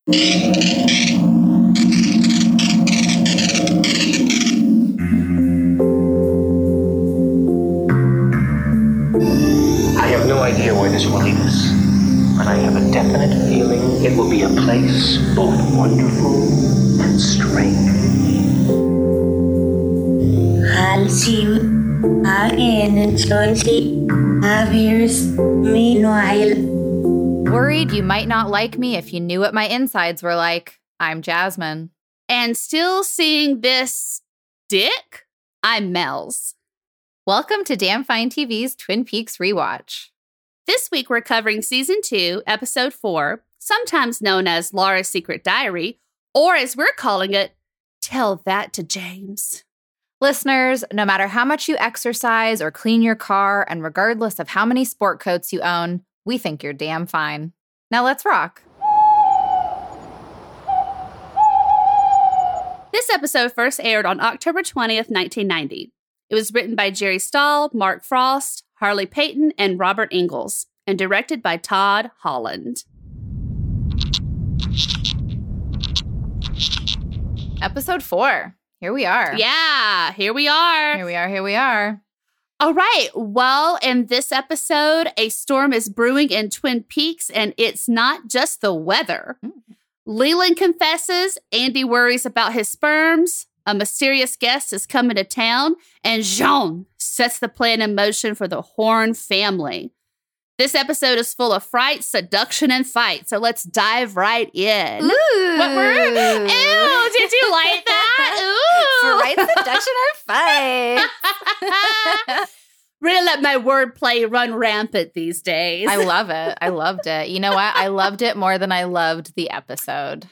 I have no idea where this will lead us, but I have a definite feeling it will be a place both wonderful and strange. I'll see you again, Jonesy. Here's meanwhile. Worried you might not like me if you knew what my insides were like. I'm Jasmine. And still seeing this dick? I'm Mel's. Welcome to Damn Fine TV's Twin Peaks Rewatch. This week we're covering Season 2, Episode 4, sometimes known as Laura's Secret Diary, or as we're calling it, Tell That to James. Listeners, no matter how much you exercise or clean your car, and regardless of how many sport coats you own, we think you're damn fine. Now let's rock. This episode first aired on October 20th, 1990. It was written by Jerry Stahl, Mark Frost, Harley Payton, and Robert Ingalls, and directed by Todd Holland. Episode 4. Here we are. Yeah, here we are. Here we are. All right. Well, in this episode, a storm is brewing in Twin Peaks, and it's not just the weather. Leland confesses, Andy worries about his sperms, a mysterious guest is coming to town, and Jean sets the plan in motion for the Horn family. This episode is full of fright, seduction, and fight, so let's dive right in. Ooh. What word? Ew, did you like that? Ooh. Fright, seduction, or fight? Really let my wordplay run rampant these days. I love it. I loved it. You know what? I loved it more than I loved the episode.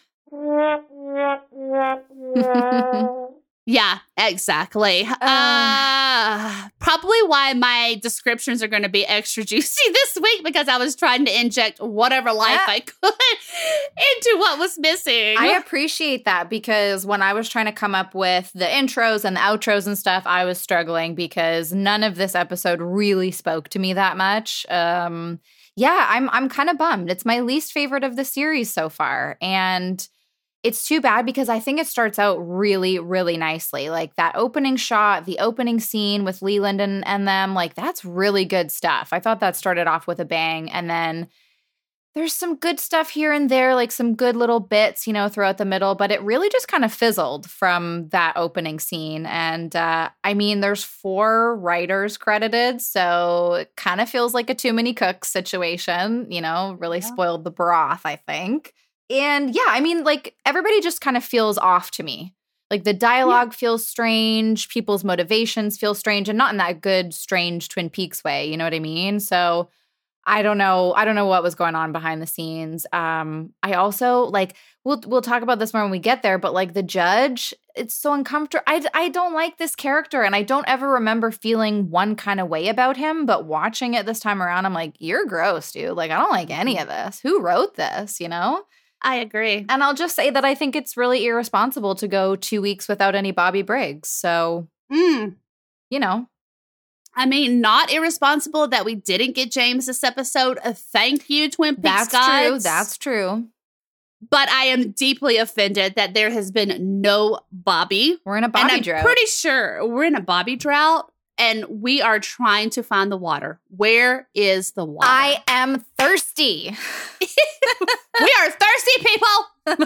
Yeah, exactly. Probably why my descriptions are going to be extra juicy this week, because I was trying to inject whatever life I could into what was missing. I appreciate that, because when I was trying to come up with the intros and the outros and stuff, I was struggling because none of this episode really spoke to me that much. Yeah, I'm kind of bummed. It's my least favorite of the series so far, and it's too bad because I think it starts out really, really nicely. Like that opening shot, the opening scene with Leland and them, like that's really good stuff. I thought that started off with a bang. And then there's some good stuff here and there, like some good little bits, throughout the middle. But it really just kind of fizzled from that opening scene. And I mean, there's 4 writers credited. So it kind of feels like a too many cooks situation, really spoiled the broth, I think. And yeah, I mean, like everybody just kind of feels off to me. Like the dialogue feels strange, people's motivations feel strange, and not in that good, strange Twin Peaks way. You know what I mean? So I don't know what was going on behind the scenes. I also we'll talk about this more when we get there, but like the judge, it's so uncomfortable. I don't like this character, and I don't ever remember feeling one kind of way about him. But watching it this time around, I'm like, you're gross, dude. Like I don't like any of this. Who wrote this? I agree. And I'll just say that I think it's really irresponsible to go 2 weeks without any Bobby Briggs. So, I mean, not irresponsible that we didn't get James this episode. Thank you, Twin Peaks gods. That's true. But I am deeply offended that there has been no Bobby. We're in a Bobby drought. I'm pretty sure we're in a Bobby drought. And we are trying to find the water. Where is the water? I am thirsty. We are thirsty people.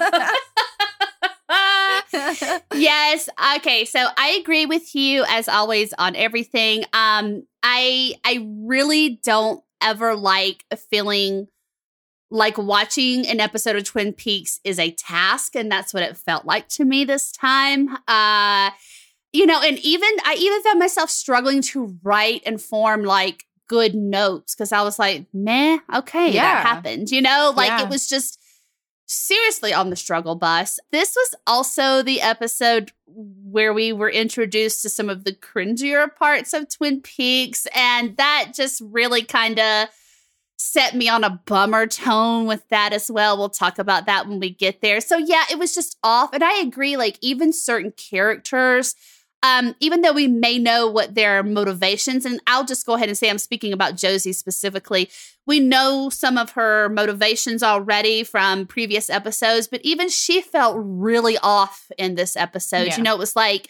Yes. Okay. So I agree with you as always on everything. I really don't ever like feeling like watching an episode of Twin Peaks is a task, and that's what it felt like to me this time. And I even found myself struggling to write and form like good notes because I was like, meh, okay, that happened. It was just seriously on the struggle bus. This was also the episode where we were introduced to some of the cringier parts of Twin Peaks, and that just really kind of set me on a bummer tone with that as well. We'll talk about that when we get there. So yeah, it was just off. And I agree, like even certain characters even though we may know what their motivations, and I'll just go ahead and say I'm speaking about Josie specifically, we know some of her motivations already from previous episodes, but even she felt really off in this episode. Yeah. You know, it was like,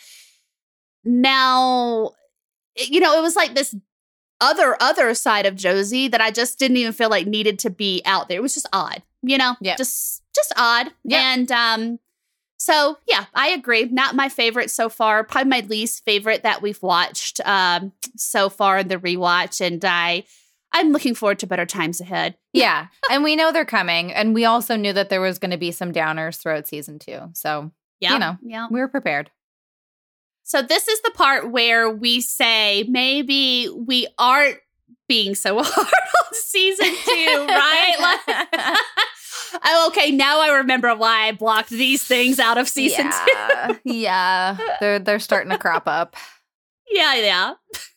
now, you know, it was like this other side of Josie that I just didn't even feel like needed to be out there. It was just odd, you know, just odd. Yeah. And, so, yeah, I agree. Not my favorite so far. Probably my least favorite that we've watched so far in the rewatch. And I'm looking forward to better times ahead. Yeah. And we know they're coming. And we also knew that there was going to be some downers throughout season 2. So, you know, we were prepared. So this is the part where we say maybe we aren't being so hard on season 2, right? Like, oh, okay, now I remember why I blocked these things out of season 2. Yeah, they're starting to crop up. Yeah.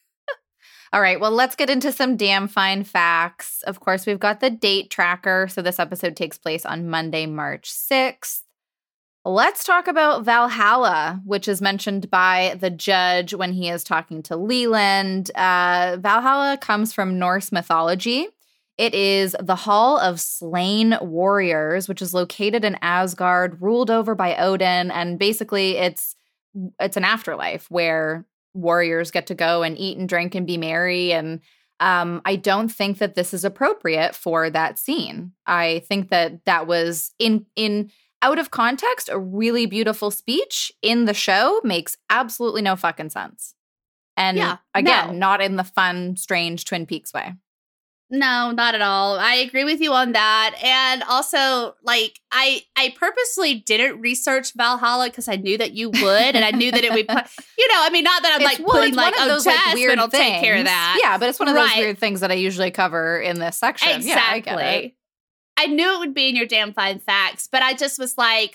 All right, well, let's get into some damn fine facts. Of course, we've got the date tracker. So this episode takes place on Monday, March 6th. Let's talk about Valhalla, which is mentioned by the judge when he is talking to Leland. Valhalla comes from Norse mythology. It is the Hall of Slain Warriors, which is located in Asgard, ruled over by Odin. And basically, it's an afterlife where warriors get to go and eat and drink and be merry. And I don't think that this is appropriate for that scene. I think that was in out of context, a really beautiful speech in the show makes absolutely no fucking sense. And not in the fun, strange Twin Peaks way. No, not at all. I agree with you on that. And also, like, I purposely didn't research Valhalla because I knew that you would, and I knew that it would, you know, I mean, not that I'm putting like, oh, Jasmine will take care of that. Yeah, but it's one of those weird things that I usually cover in this section. Exactly. Yeah, I get it. I knew it would be in your damn fine facts, but I just was like,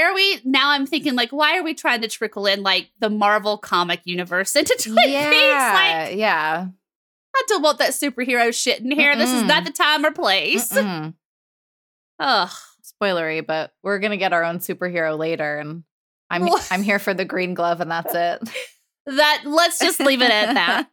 I'm thinking, like, why are we trying to trickle in, like, the Marvel comic universe into Twin Peaks? Like, yeah. I don't want that superhero shit in here. This is not the time or place. Ugh. Spoilery, but we're going to get our own superhero later, and I'm here for the green glove, and that's it. Let's just leave it at that.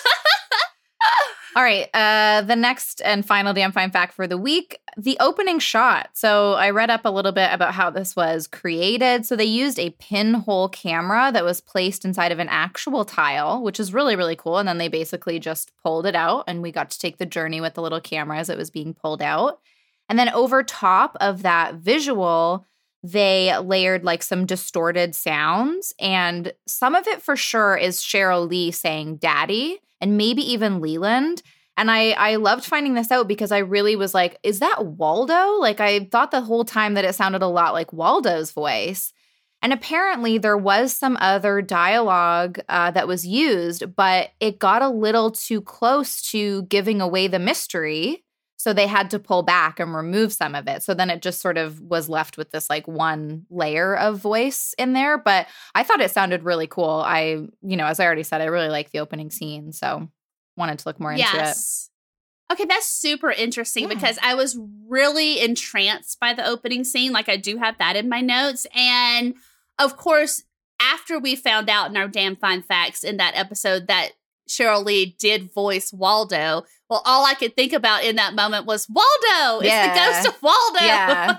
All right, the next and final damn fine fact for the week, the opening shot. So I read up a little bit about how this was created. So they used a pinhole camera that was placed inside of an actual tile, which is really, really cool. And then they basically just pulled it out, and we got to take the journey with the little camera as it was being pulled out. And then over top of that visual, they layered like some distorted sounds. And some of it for sure is Cheryl Lee saying daddy, and maybe even Leland. And I loved finding this out because I really was like, is that Waldo? Like, I thought the whole time that it sounded a lot like Waldo's voice. And apparently there was some other dialogue that was used, but it got a little too close to giving away the mystery. So they had to pull back and remove some of it. So then it just sort of was left with this like one layer of voice in there. But I thought it sounded really cool. As I already said, I really like the opening scene. So wanted to look more into it. Okay, that's super interesting because I was really entranced by the opening scene. Like, I do have that in my notes. And of course, after we found out in our damn fine facts in that episode that Cheryl Lee did voice Waldo, well, all I could think about in that moment was Waldo. It's the ghost of Waldo. Yeah.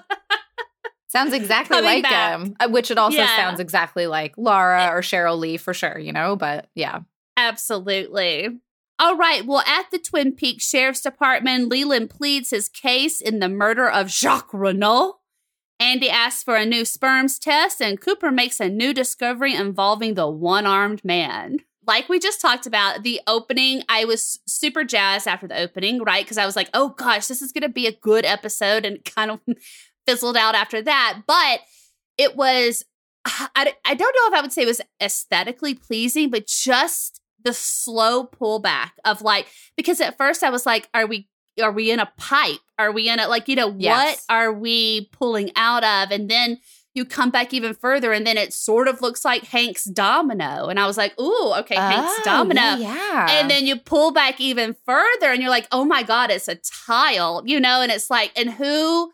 Sounds exactly like him, which it also sounds exactly like Laura or Cheryl Lee for sure, but yeah. Absolutely. All right. Well, at the Twin Peaks Sheriff's Department, Leland pleads his case in the murder of Jacques Renault. Andy asks for a new sperms test, and Cooper makes a new discovery involving the one-armed man. Like we just talked about, the opening, I was super jazzed after the opening, right? Because I was like, oh gosh, this is going to be a good episode, and kind of fizzled out after that. But it was, I don't know if I would say it was aesthetically pleasing, but just the slow pullback of like, because at first I was like, are we in a pipe? Are we in a, like, what are we pulling out of? And then you come back even further, and then it sort of looks like Hank's domino. And I was like, ooh, okay, Hank's domino. Yeah. And then you pull back even further, and you're like, oh my God, it's a tile, and it's like, and who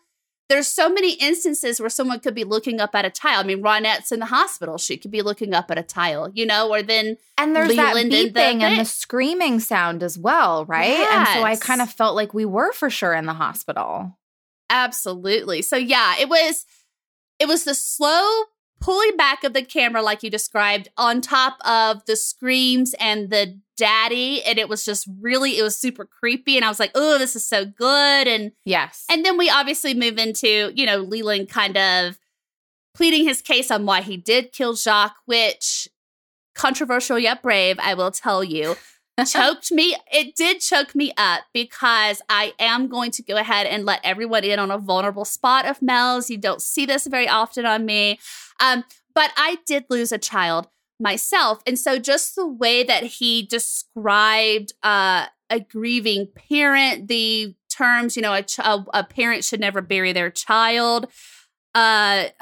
there's so many instances where someone could be looking up at a tile. I mean, Ronette's in the hospital. She could be looking up at a tile, or then and there's Leland that beeping and the screaming sound as well, right? Yes. And so I kind of felt like we were for sure in the hospital. Absolutely. So yeah, it was the slow pulling back of the camera, like you described, on top of the screams and the daddy. And it was just it was super creepy. And I was like, oh, this is so good. And yes. And then we obviously move into, Leland kind of pleading his case on why he did kill Jacques, which, controversial yet brave, I will tell you, choked me. It did choke me up, because I am going to go ahead and let everyone in on a vulnerable spot of Mel's. You don't see this very often on me. But I did lose a child myself. And so just the way that he described a grieving parent, the terms, a parent should never bury their child. I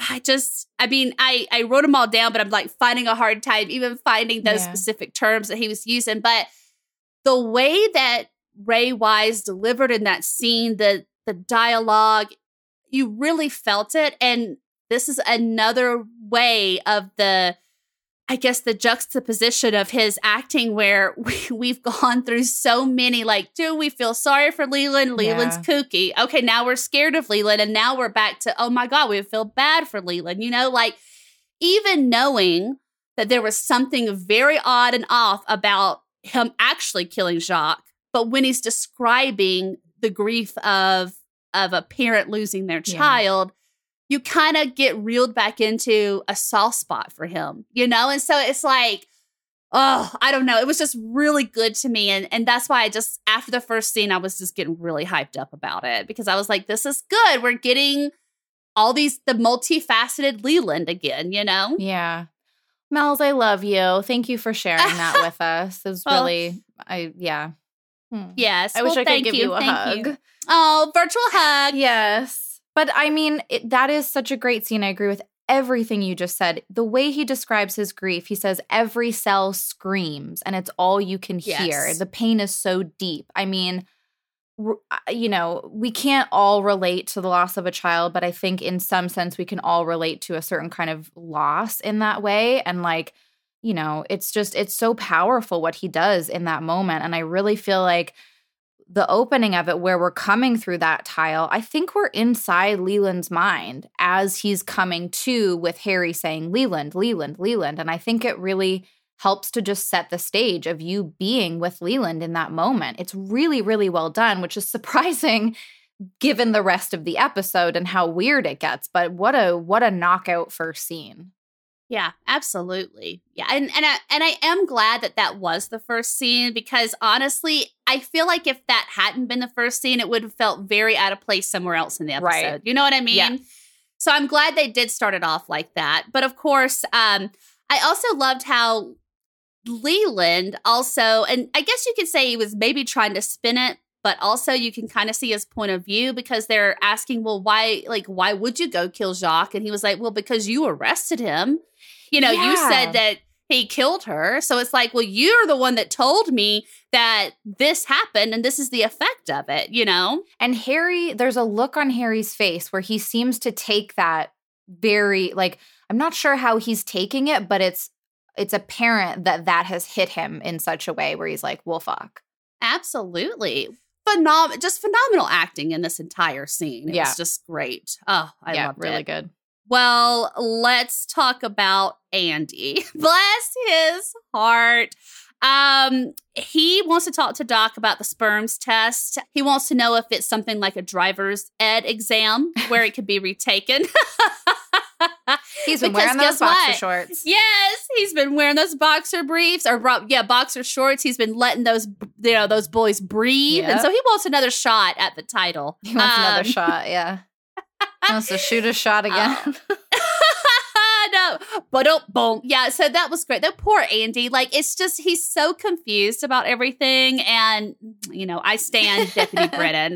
wrote them all down, but I'm like finding a hard time even finding those specific terms that he was using. But the way that Ray Wise delivered in that scene, the dialogue, you really felt it. And this is another way of the juxtaposition of his acting, where we've gone through so many, like, do we feel sorry for Leland? Leland's kooky. Okay, now we're scared of Leland. And now we're back to, oh my God, we feel bad for Leland. Like, even knowing that there was something very odd and off about him actually killing Jacques, but when he's describing the grief of a parent losing their child, you kind of get reeled back into a soft spot for him, And so it's like, oh, I don't know. It was just really good to me. And that's why after the first scene, I was just getting really hyped up about it, because I was like, this is good. We're getting the multifaceted Leland again, Yeah. Mel's, I love you. Thank you for sharing that with us. It was really, Yes. I wish I could give you a hug. Oh, virtual hug. Yes. But I mean, that is such a great scene. I agree with everything you just said. The way he describes his grief, he says every cell screams and it's all you can hear. The pain is so deep. I mean, we can't all relate to the loss of a child, but I think in some sense we can all relate to a certain kind of loss in that way. And it's so powerful what he does in that moment. And I really feel like the opening of it, where we're coming through that tile, I think we're inside Leland's mind as he's coming to, with Harry saying, Leland, Leland, Leland. And I think it really helps to just set the stage of you being with Leland in that moment. It's really, really well done, which is surprising given the rest of the episode and how weird it gets. But what a knockout first scene. Yeah, absolutely. Yeah. And I am glad that was the first scene, because honestly, I feel like if that hadn't been the first scene, it would have felt very out of place somewhere else in the episode. Right. You know what I mean? Yeah. So I'm glad they did start it off like that. But of course, I also loved how Leland also, and I guess you could say he was maybe trying to spin it, but also you can kind of see his point of view, because they're asking, well, why would you go kill Jacques? And he was like, well, because you arrested him. You said that he killed her. So it's like, well, you're the one that told me that this happened and this is the effect of it, And Harry, there's a look on Harry's face where he seems to take that very, I'm not sure how he's taking it, but it's apparent that has hit him in such a way where he's like, well, fuck. Absolutely. Just phenomenal acting in this entire scene. It's just great. Oh, I loved it. Really good. Well, let's talk about Andy. Bless his heart. He wants to talk to Doc about the sperms test. He wants to know if it's something like a driver's ed exam where it could be retaken. He's been wearing those boxer shorts. Yes, he's been wearing those boxer briefs boxer shorts. He's been letting those boys breathe. Yep. And so he wants another shot at the title. He wants another shot, yeah. He wants to shoot a shot again. No, but boom. Yeah, so that was great. That poor Andy, it's just, he's so confused about everything. And, I stand Deputy Brennan.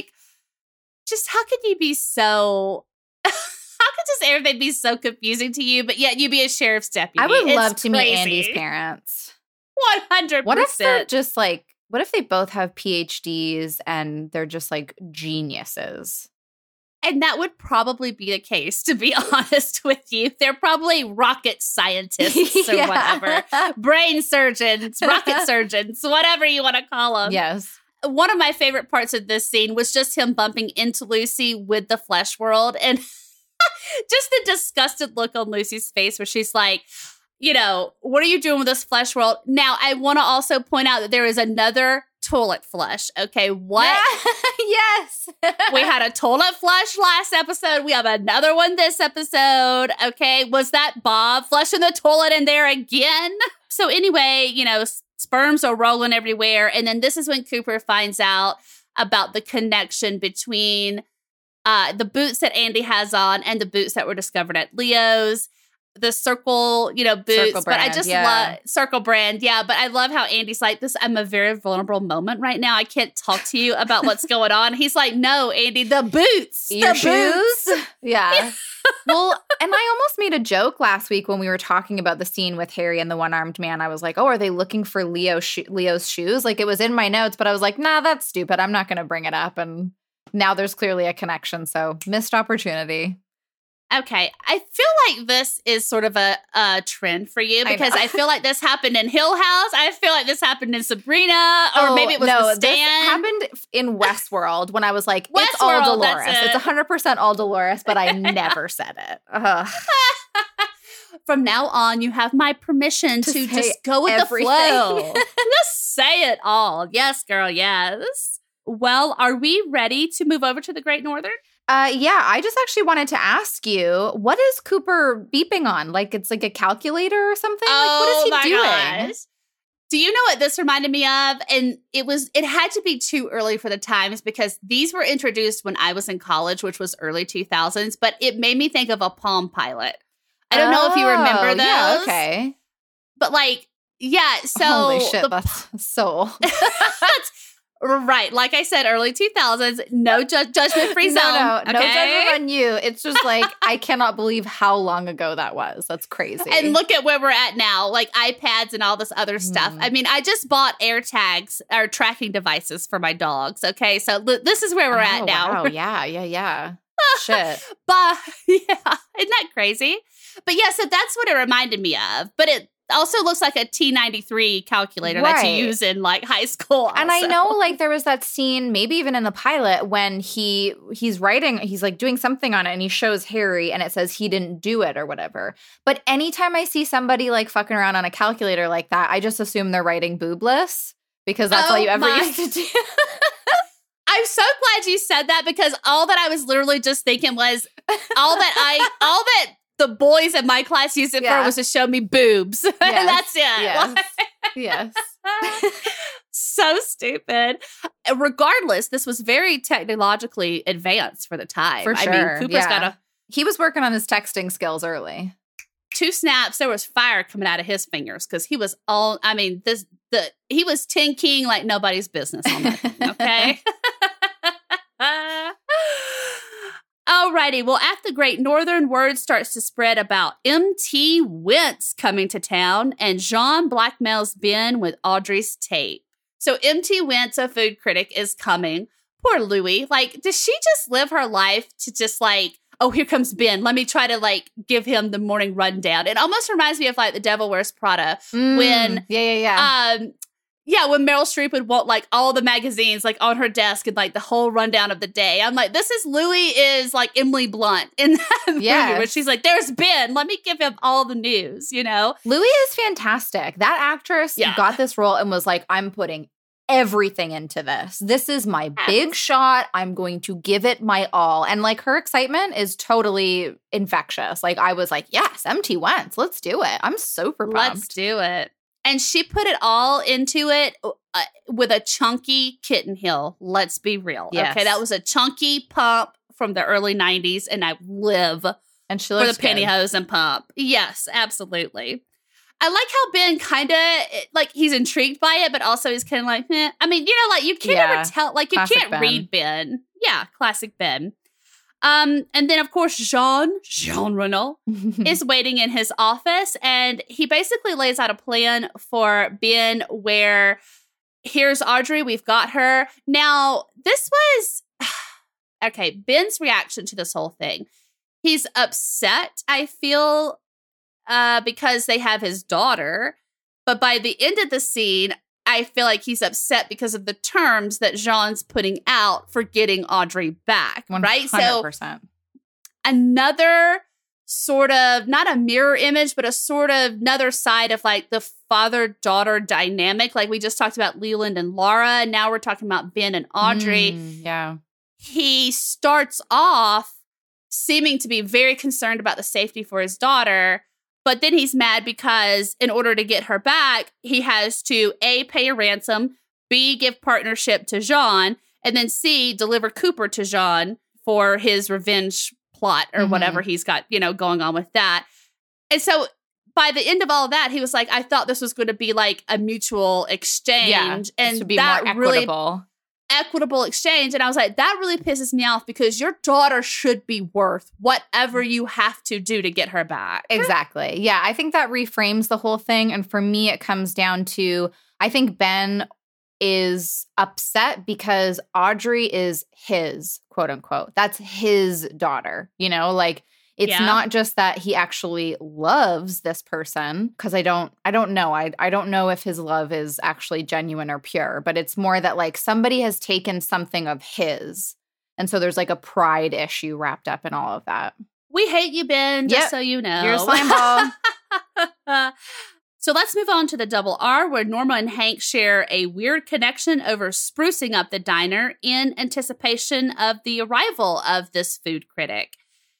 Just how could you be so... how could just everything be so confusing to you, but yet you be a sheriff's deputy? I would love to meet Andy's parents. 100%. What if they're just what if they both have PhDs and they're just geniuses? And that would probably be the case, to be honest with you. They're probably rocket scientists or whatever. Brain surgeons, rocket surgeons, whatever you want to call them. Yes. One of my favorite parts of this scene was just him bumping into Lucy with the flesh world. And just the disgusted look on Lucy's face where she's like, what are you doing with this flesh world? Now, I want to also point out that there is another toilet flush. Okay, what? Yes. We had a toilet flush last episode. We have another one this episode. Okay, was that Bob flushing the toilet in there again? So anyway, sperms are rolling everywhere. And then this is when Cooper finds out about the connection between the boots that Andy has on and the boots that were discovered at Leo's. The circle, boots, Circle brand, but I just love Circle brand. Yeah. But I love how Andy's like, I'm a very vulnerable moment right now. I can't talk to you about what's going on. He's like, no, Andy, the boots, your the shoes. Boots. Yeah. Well, and I almost made a joke last week when we were talking about the scene with Harry and the one-armed man. I was like, oh, are they looking for Leo's shoes? Like, it was in my notes, but I was like, nah, that's stupid. I'm not going to bring it up. And now there's clearly a connection. So missed opportunity. Okay, I feel like this is sort of a trend for you because I feel like this happened in Hill House. I feel like this happened in Sabrina, or maybe it was The Stand. This happened in Westworld when I was like, it's all Dolores. It's 100% all Dolores, but I never said it. From now on, you have my permission to just go with everything. The flow. Just say it all. Yes, girl, yes. Well, are we ready to move over to the Great Northern? Yeah, I just actually wanted to ask you, what is Cooper beeping on? Like, it's like a calculator or something? Oh, like, what is he doing? Gosh. Do you know what this reminded me of? And it had to be too early for the times because these were introduced when I was in college, which was early 2000s, but it made me think of a Palm Pilot. I don't know if you remember those. Yeah, okay. But so. Holy shit, that's so old. Right. Like I said, early 2000s, no judgment-free zone. No okay? judgment on you. It's just like, I cannot believe how long ago that was. That's crazy. And look at where we're at now, like iPads and all this other stuff. I mean, I just bought AirTags, or tracking devices for my dogs, okay? So this is where we're at now. Wow. Yeah. Shit. But, yeah, isn't that crazy? But yeah, so that's what it reminded me of. But it also looks like a T93 calculator that you use in like high school. Also. And I know like there was that scene, maybe even in the pilot, when he's writing, he's like doing something on it and he shows Harry and it says he didn't do it or whatever. But anytime I see somebody like fucking around on a calculator like that, I just assume they're writing boobless because that's all you ever used to do. I'm so glad you said that because all that I was literally just thinking was all that the boys in my class used it for was to show me boobs. Yes. And that's it. Yes. So stupid. Regardless, this was very technologically advanced for the time. For sure. I mean, Cooper's he was working on his texting skills early. 2 snaps, there was fire coming out of his fingers because he was he was 10 king like nobody's business on that thing, okay? Alrighty, well, at the Great Northern, word starts to spread about M.T. Wentz coming to town, and Jean blackmails Ben with Audrey's tape. So M.T. Wentz, a food critic, is coming. Poor Louie. Like, does she just live her life to just like, oh, here comes Ben. Let me try to like give him the morning rundown. It almost reminds me of like The Devil Wears Prada when when Meryl Streep would want like all the magazines like on her desk and like the whole rundown of the day. I'm like, this is Louie is like Emily Blunt in that movie where she's like, there's Ben. Let me give him all the news, Louie is fantastic. That actress got this role and was like, I'm putting everything into this. This is my big shot. I'm going to give it my all. And like her excitement is totally infectious. Like I was like, yes, M.T. Wentz, let's do it. I'm super pumped. Let's do it. And she put it all into it with a chunky Kitten Hill. Let's be real. Yes. Okay, that was a chunky pump from the early 90s, and I live and she for looks the pantyhose and pump. Yes, absolutely. I like how Ben kind of, like, he's intrigued by it, but also he's kind of like, eh. I mean, like, you can't ever tell, like, you can't read Ben. Yeah, classic Ben. And then, of course, Jean Reno is waiting in his office, and he basically lays out a plan for Ben where here's Audrey, we've got her. Now, this was, okay, Ben's reaction to this whole thing. He's upset, I feel, because they have his daughter. But by the end of the scene, I feel like he's upset because of the terms that Jean's putting out for getting Audrey back, 100%. right? So another sort of, not a mirror image, but a sort of another side of like the father-daughter dynamic. Like we just talked about Leland and Laura. And now we're talking about Ben and Audrey. Yeah. He starts off seeming to be very concerned about the safety for his daughter. But then he's mad because in order to get her back, he has to A, pay a ransom, B, give partnership to Jean, and then C, deliver Cooper to Jean for his revenge plot or whatever he's got, going on with that. And so by the end of all that, he was like, I thought this was going to be like a mutual exchange. And to be that more equitable. Equitable exchange. And I was like, that really pisses me off because your daughter should be worth whatever you have to do to get her back. Exactly. Yeah, I think that reframes the whole thing. And for me, it comes down to, I think Ben is upset because Audrey is his, quote unquote. That's his daughter, like it's not just that he actually loves this person, because I don't know. I don't know if his love is actually genuine or pure, but it's more that like somebody has taken something of his. And so there's like a pride issue wrapped up in all of that. We hate you, Ben, just so you know. You're a slime ball. So let's move on to the double R, where Norma and Hank share a weird connection over sprucing up the diner in anticipation of the arrival of this food critic.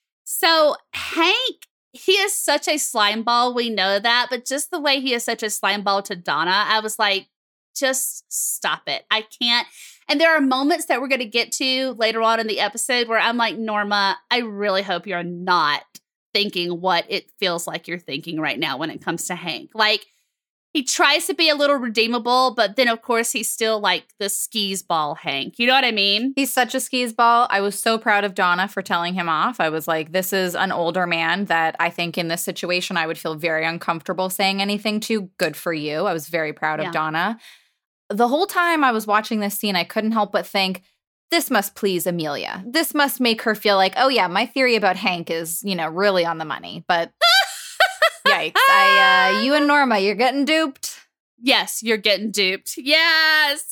So Hank, he is such a slime ball. We know that. But just the way he is such a slime ball to Donna, I was like, just stop it. I can't. And there are moments that we're going to get to later on in the episode where I'm like, Norma, I really hope you're not thinking what it feels like you're thinking right now when it comes to Hank. Like, he tries to be a little redeemable, but then, of course, he's still like the skis ball Hank. You know what I mean? He's such a skis ball. I was so proud of Donna for telling him off. I was like, this is an older man that I think in this situation I would feel very uncomfortable saying anything to. Good for you. I was very proud of Donna. The whole time I was watching this scene, I couldn't help but think, this must please Amelia. This must make her feel like, oh yeah, my theory about Hank is, really on the money. But yikes. You and Norma, you're getting duped. Yes, you're getting duped. Yes.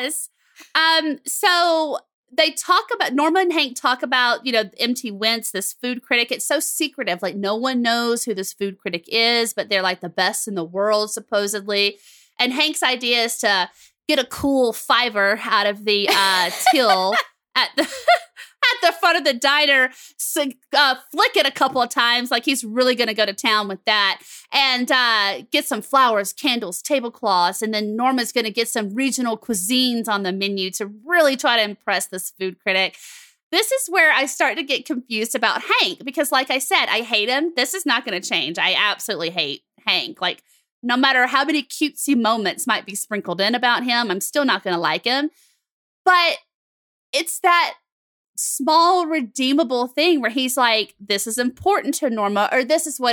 So they talk about, Norma and Hank talk about, M.T. Wentz, this food critic. It's so secretive. Like, no one knows who this food critic is, but they're like the best in the world, supposedly. And Hank's idea is to get a cool $5 out of the till at the front of the diner, flick it a couple of times, like he's really going to go to town with that, and get some flowers, candles, tablecloths, and then Norma's going to get some regional cuisines on the menu to really try to impress this food critic. This is where I start to get confused about Hank, because like I said, I hate him. This is not going to change. I absolutely hate Hank. Like, no matter how many cutesy moments might be sprinkled in about him, I'm still not going to like him. But it's that small redeemable thing where he's like, this is important to Norma, or this is what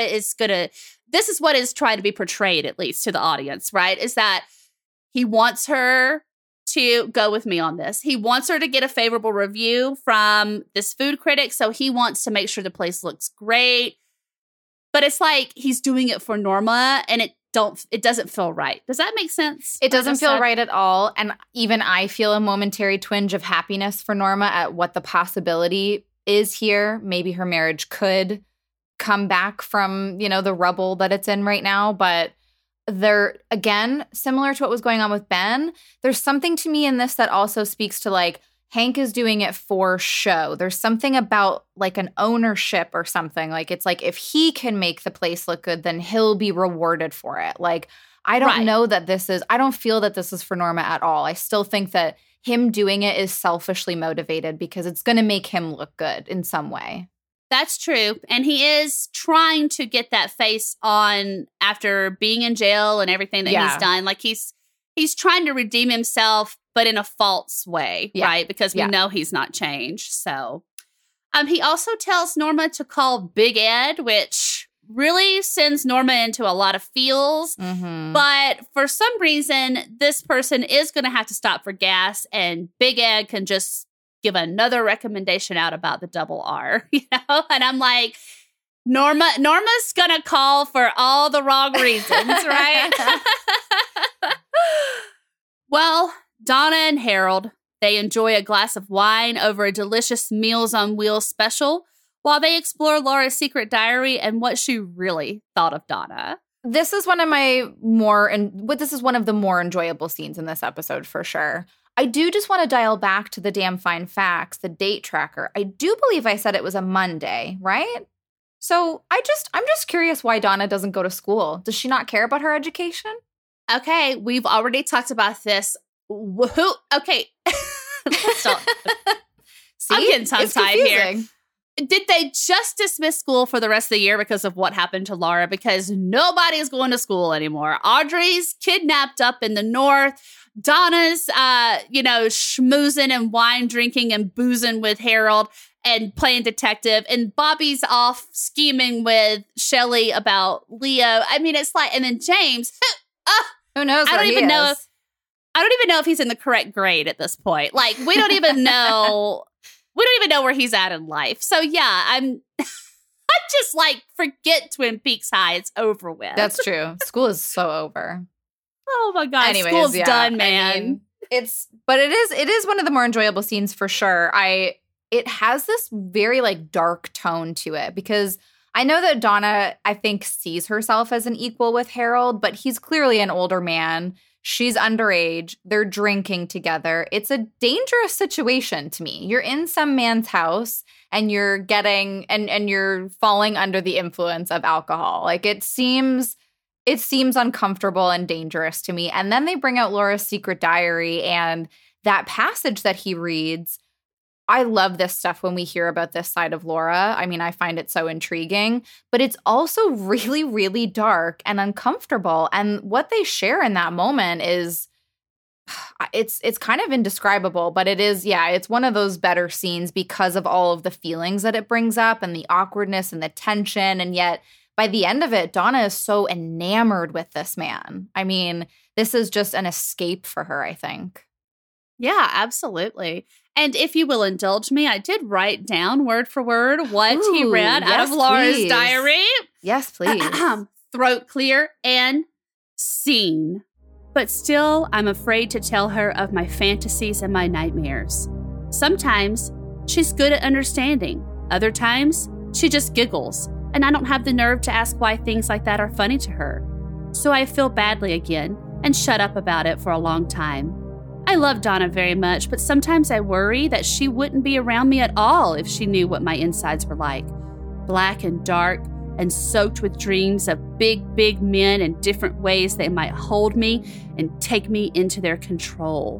is trying to be portrayed, at least to the audience, right? Is that he wants her to go with me on this. He wants her to get a favorable review from this food critic, so he wants to make sure the place looks great. But it's like he's doing it for Norma, and it doesn't feel right. Does that make sense? It doesn't feel right at all. And even I feel a momentary twinge of happiness for Norma at what the possibility is here. Maybe her marriage could come back from, the rubble that it's in right now. But there, again, similar to what was going on with Ben, there's something to me in this that also speaks to like, Hank is doing it for show. There's something about like an ownership or something. Like, it's like if he can make the place look good, then he'll be rewarded for it. Like, I don't know that I don't feel that this is for Norma at all. I still think that him doing it is selfishly motivated because it's going to make him look good in some way. That's true. And he is trying to get that face on after being in jail and everything that he's done. Like, he's trying to redeem himself, but in a false way, right? Because we know he's not changed. So he also tells Norma to call Big Ed, which really sends Norma into a lot of feels. Mm-hmm. But for some reason, this person is going to have to stop for gas, and Big Ed can just give another recommendation out about the double R, And I'm like, Norma's gonna call for all the wrong reasons, right? Well, Donna and Harold, they enjoy a glass of wine over a delicious Meals on Wheels special while they explore Laura's secret diary and what she really thought of Donna. This is one of the more enjoyable scenes in this episode for sure. I do just want to dial back to the damn fine facts, the date tracker. I do believe I said it was a Monday, right? So I'm just curious why Donna doesn't go to school. Does she not care about her education? Okay, we've already talked about this. Okay. So, See? I'm getting tongue-tied here. Confusing. Did they just dismiss school for the rest of the year because of what happened to Laura? Because nobody's going to school anymore. Audrey's kidnapped up in the north. Donna's, schmoozing and wine drinking and boozing with Harold and playing detective. And Bobby's off scheming with Shelley about Leo. I mean, it's like, and then James, who knows? I don't even know if he's in the correct grade at this point. Like, we don't even know. We don't even know where he's at in life. So yeah, I just like forget Twin Peaks High. It's over with. That's true. School is so over. Oh my God. Anyways, school's yeah, done, man. I mean, it is one of the more enjoyable scenes for sure. It has this very like dark tone to it because I know that Donna, I think, sees herself as an equal with Harold, but he's clearly an older man. She's underage. They're drinking together. It's a dangerous situation to me. You're in some man's house and you're getting and you're falling under the influence of alcohol. Like it seems uncomfortable and dangerous to me. And then they bring out Laura's secret diary and that passage that he reads. I love this stuff when we hear about this side of Laura. I mean, I find it so intriguing, but it's also really, really dark and uncomfortable. And what they share in that moment is, it's kind of indescribable, but it is, yeah, it's one of those better scenes because of all of the feelings that it brings up and the awkwardness and the tension. And yet by the end of it, Donna is so enamored with this man. I mean, this is just an escape for her, I think. Yeah, absolutely. And if you will indulge me, I did write down word for word what he read out of Laura's diary. Yes, please. Throat clear and scene. But still, I'm afraid to tell her of my fantasies and my nightmares. Sometimes she's good at understanding. Other times, she just giggles. And I don't have the nerve to ask why things like that are funny to her. So I feel badly again and shut up about it for a long time. I love Donna very much, but sometimes I worry that she wouldn't be around me at all if she knew what my insides were like. Black and dark and soaked with dreams of big, big men and different ways they might hold me and take me into their control.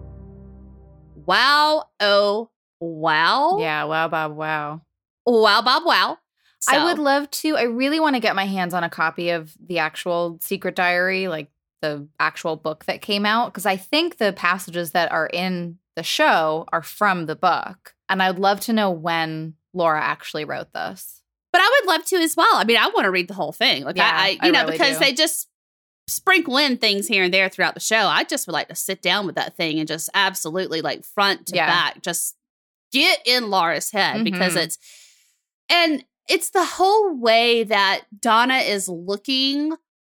Wow, oh, wow. Yeah, wow, Bob, wow. Wow, Bob, wow. So, I would love to, I really want to get my hands on a copy of the actual secret diary, like the actual book that came out, because I think the passages that are in the show are from the book. And I'd love to know when Laura actually wrote this. But I would love to as well. I mean, I want to read the whole thing. Like, yeah, I really because do. they just sprinkle in things here and there throughout the show. I just would like to sit down with that thing and just absolutely, like, front to back, just get in Laura's head because it's the whole way that Donna is looking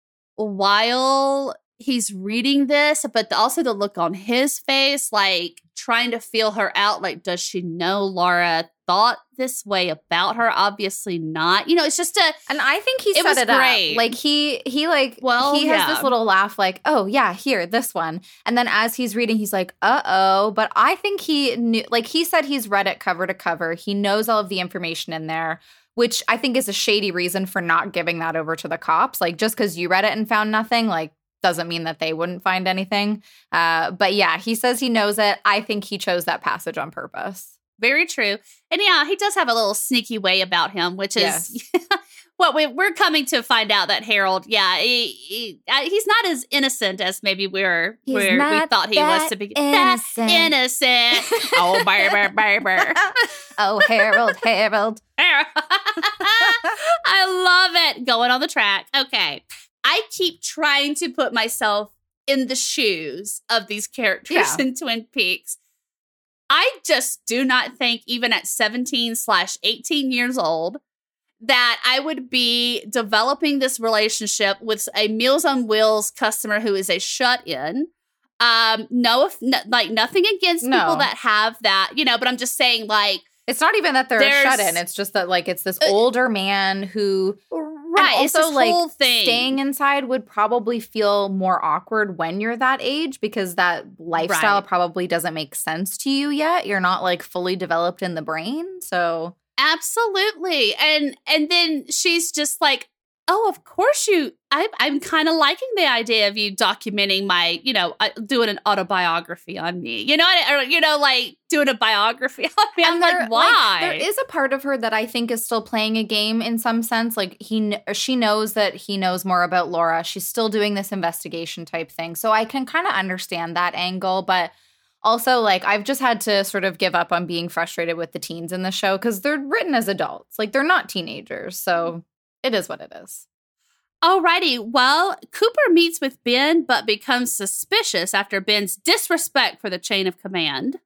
while he's reading this, but also the look on his face, like trying to feel her out. Like, does she know Laura thought this way about her? Obviously not. You know, it's just and I think he set it great. up. Like he has this little laugh like, oh yeah, here, this one. And then as he's reading, he's like, uh-oh. But I think he knew, like he said, he's read it cover to cover. He knows all of the information in there, which I think is a shady reason for not giving that over to the cops. Like, just because you read it and found nothing, like, doesn't mean that they wouldn't find anything. But yeah, he says he knows it. I think he chose that passage on purpose. Very true. And yeah, he does have a little sneaky way about him, which is what we're coming to find out that Harold, he's not as innocent as maybe we thought he was to begin. Innocent. Oh, baby. Oh, Harold. I love it. Going on the track. Okay. I keep trying to put myself in the shoes of these characters in Twin Peaks. I just do not think, even at 17/18 years old, that I would be developing this relationship with a Meals on Wheels customer who is a shut-in. Like nothing against people that have that, but I'm just saying, like, it's not even that they're a shut-in. It's just that, like, it's this older man who, right? Also, it's this like, whole thing. Staying inside would probably feel more awkward when you're that age because that lifestyle probably doesn't make sense to you yet. You're not, like, fully developed in the brain, so absolutely. And then she's just like, oh, of course I'm kind of liking the idea of you documenting my, doing an autobiography on me, like doing a biography on me. I'm like, why? There is a part of her that I think is still playing a game in some sense. Like she knows that he knows more about Laura. She's still doing this investigation type thing. So I can kind of understand that angle, but also, like, I've just had to sort of give up on being frustrated with the teens in the show because they're written as adults. Like, they're not teenagers. So it is what it is. Alrighty. Well, Cooper meets with Ben, but becomes suspicious after Ben's disrespect for the chain of command.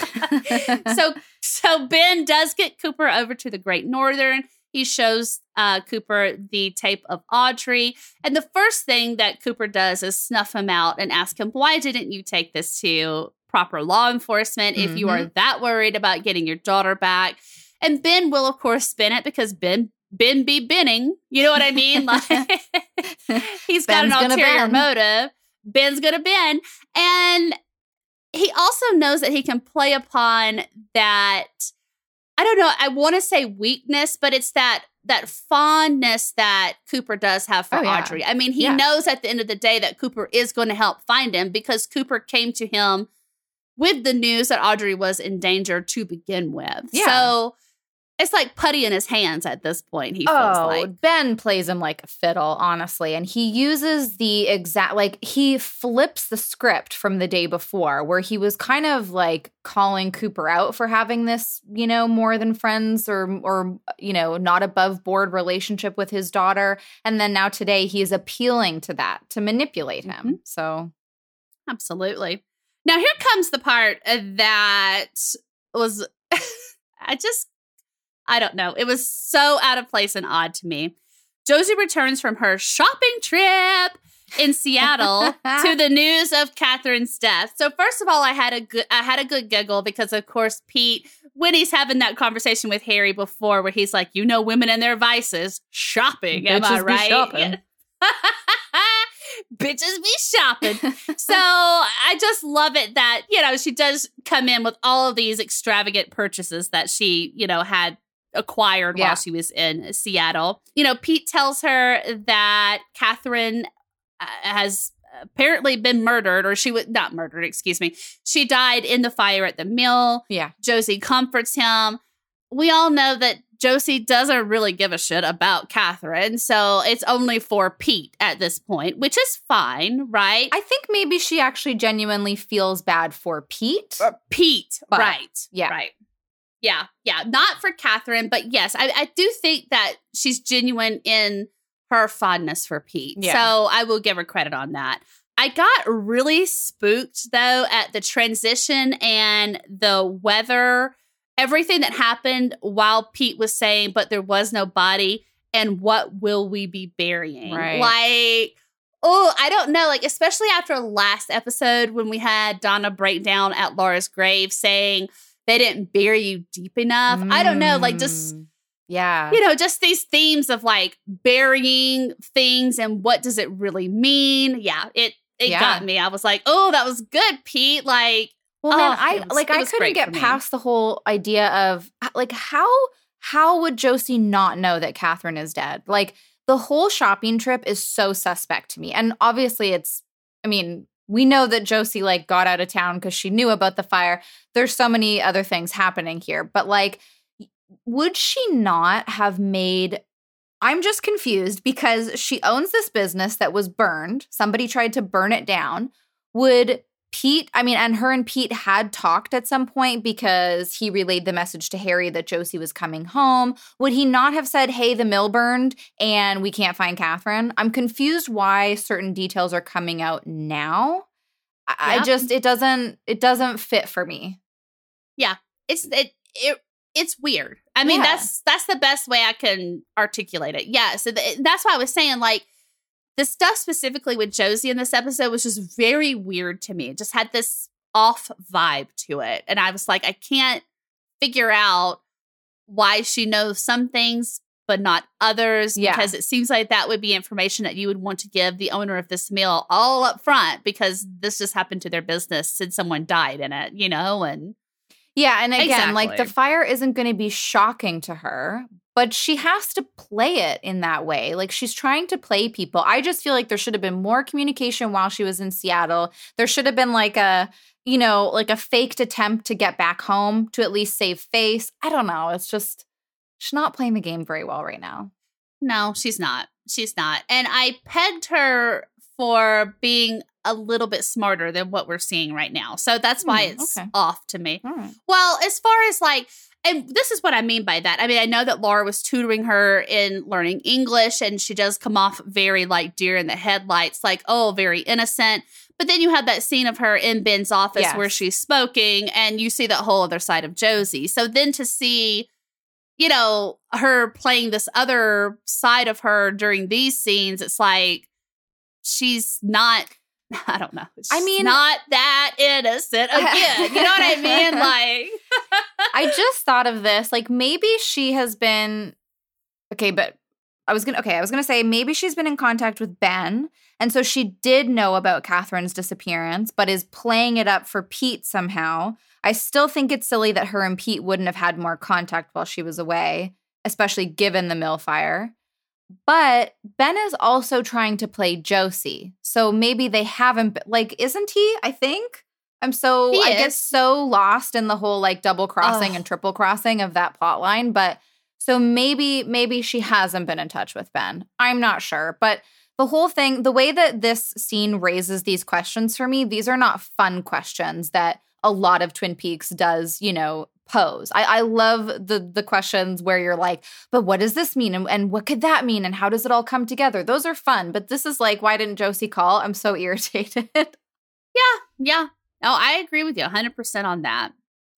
So Ben does get Cooper over to the Great Northern. He shows Cooper the tape of Audrey. And the first thing that Cooper does is snuff him out and ask him, why didn't you take this to proper law enforcement if you are that worried about getting your daughter back? And Ben will, of course, spin it because Ben be Benning. You know what I mean? Like, he's got an ulterior motive. Ben's gonna Ben. And he also knows that he can play upon that, I don't know, I want to say weakness, but it's that fondness that Cooper does have for Audrey. I mean, he knows at the end of the day that Cooper is going to help find him because Cooper came to him with the news that Audrey was in danger to begin with. Yeah. So it's like putty in his hands at this point, he feels like. Ben plays him like a fiddle, honestly. And he uses the exact, like, he flips the script from the day before where he was kind of like calling Cooper out for having this, more than friends or not above board relationship with his daughter. And then now today he is appealing to that to manipulate him. So. Absolutely. Now here comes the part that was, I don't know. It was so out of place and odd to me. Josie returns from her shopping trip in Seattle to the news of Catherine's death. So first of all, I had a good giggle because, of course, Pete, when he's having that conversation with Harry before, where he's like, women and their vices, shopping, am I right? Shopping. Bitches be shopping. So I just love it that, she does come in with all of these extravagant purchases that she, had acquired while she was in Seattle. Pete tells her that Catherine has apparently been murdered, or she was not murdered, excuse me. She died in the fire at the mill. Yeah. Josie comforts him. We all know that Josie doesn't really give a shit about Catherine, so it's only for Pete at this point, which is fine, right? I think maybe she actually genuinely feels bad for Pete. Right. Yeah. Right. Yeah. Not for Catherine, but yes, I do think that she's genuine in her fondness for Pete. Yeah. So I will give her credit on that. I got really spooked, though, at the transition and the weather, everything that happened while Pete was saying, but there was no body, and what will we be burying? Right. Like, I don't know. Like, especially after last episode when we had Donna break down at Laura's grave saying they didn't bury you deep enough. I don't know. Like, just, just these themes of like burying things and what does it really mean? Yeah, it got me. I was like, oh, that was good, Pete. Like, well, man, I couldn't get past the whole idea of like, how would Josie not know that Catherine is dead? Like, the whole shopping trip is so suspect to me. And obviously we know that Josie like got out of town because she knew about the fire. There's so many other things happening here. But like, would she not have made... I'm just confused because she owns this business that was burned. Somebody tried to burn it down. Would Pete, and her and Pete had talked at some point because he relayed the message to Harry that Josie was coming home. Would he not have said, hey, the mill burned and we can't find Catherine? I'm confused why certain details are coming out now. It doesn't fit for me. It's weird. I mean, that's the best way I can articulate it. Yeah. So that's why I was saying, like, the stuff specifically with Josie in this episode was just very weird to me. It just had this off vibe to it. And I was like, I can't figure out why she knows some things, but not others. Yeah. Because it seems like that would be information that you would want to give the owner of this mill all up front, because this just happened to their business since someone died in it, and yeah. And again, like, Exactly. the fire isn't going to be shocking to her, but she has to play it in that way. Like, she's trying to play people. I just feel like there should have been more communication while she was in Seattle. There should have been like a faked attempt to get back home to at least save face. I don't know. It's just, she's not playing the game very well right now. No, she's not. She's not. And I pegged her for being a little bit smarter than what we're seeing right now. So that's why it's okay. off to me. All right. Well, as far as like, and this is what I mean by that. I mean, I know that Laura was tutoring her in learning English, and she does come off very like deer in the headlights, like, oh, very innocent. But then you have that scene of her in Ben's office Yes. where she's smoking, and you see that whole other side of Josie. So then to see, her playing this other side of her during these scenes, it's like she's not, I don't know. I mean- not that innocent again. You know what I mean? Like, I just thought of this. Like, maybe she has been I was gonna say maybe she's been in contact with Ben, and so she did know about Catherine's disappearance, but is playing it up for Pete somehow. I still think it's silly that her and Pete wouldn't have had more contact while she was away, especially given the mill fire. But Ben is also trying to play Josie, so maybe they haven't been, like, isn't he? I think. I get so lost in the whole like double crossing and triple crossing of that plot line, but so maybe she hasn't been in touch with Ben. I'm not sure, but the whole thing, the way that this scene raises these questions for me, these are not fun questions that a lot of Twin Peaks does, pose. I love the questions where you're like, but what does this mean? And what could that mean? And how does it all come together? Those are fun. But this is like, why didn't Josie call? I'm so irritated. yeah. No, I agree with you 100% on that.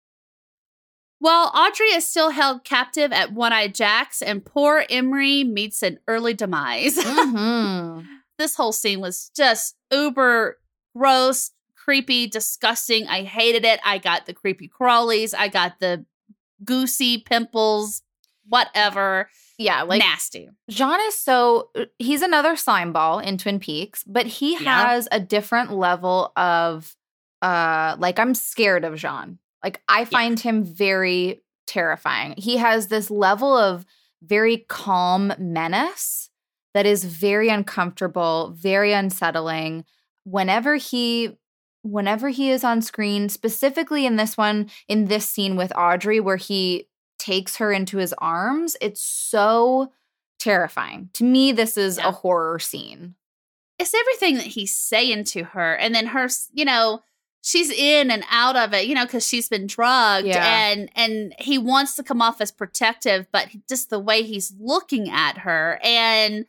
Well, Audrey is still held captive at One-Eyed Jack's, and poor Emery meets an early demise. Mm-hmm. This whole scene was just uber gross, creepy, disgusting. I hated it. I got the creepy crawlies. I got the goosey pimples, whatever. Yeah, like nasty. Jean is he's another slime ball in Twin Peaks, but he has a different level of, I'm scared of Jean. Like, I find him very terrifying. He has this level of very calm menace that is very uncomfortable, very unsettling. Whenever he is on screen, specifically in this scene with Audrey, where he takes her into his arms, it's so terrifying. To me, this is a horror scene. It's everything that he's saying to her. And then her, she's in and out of it, because she's been drugged, and he wants to come off as protective, but just the way he's looking at her, and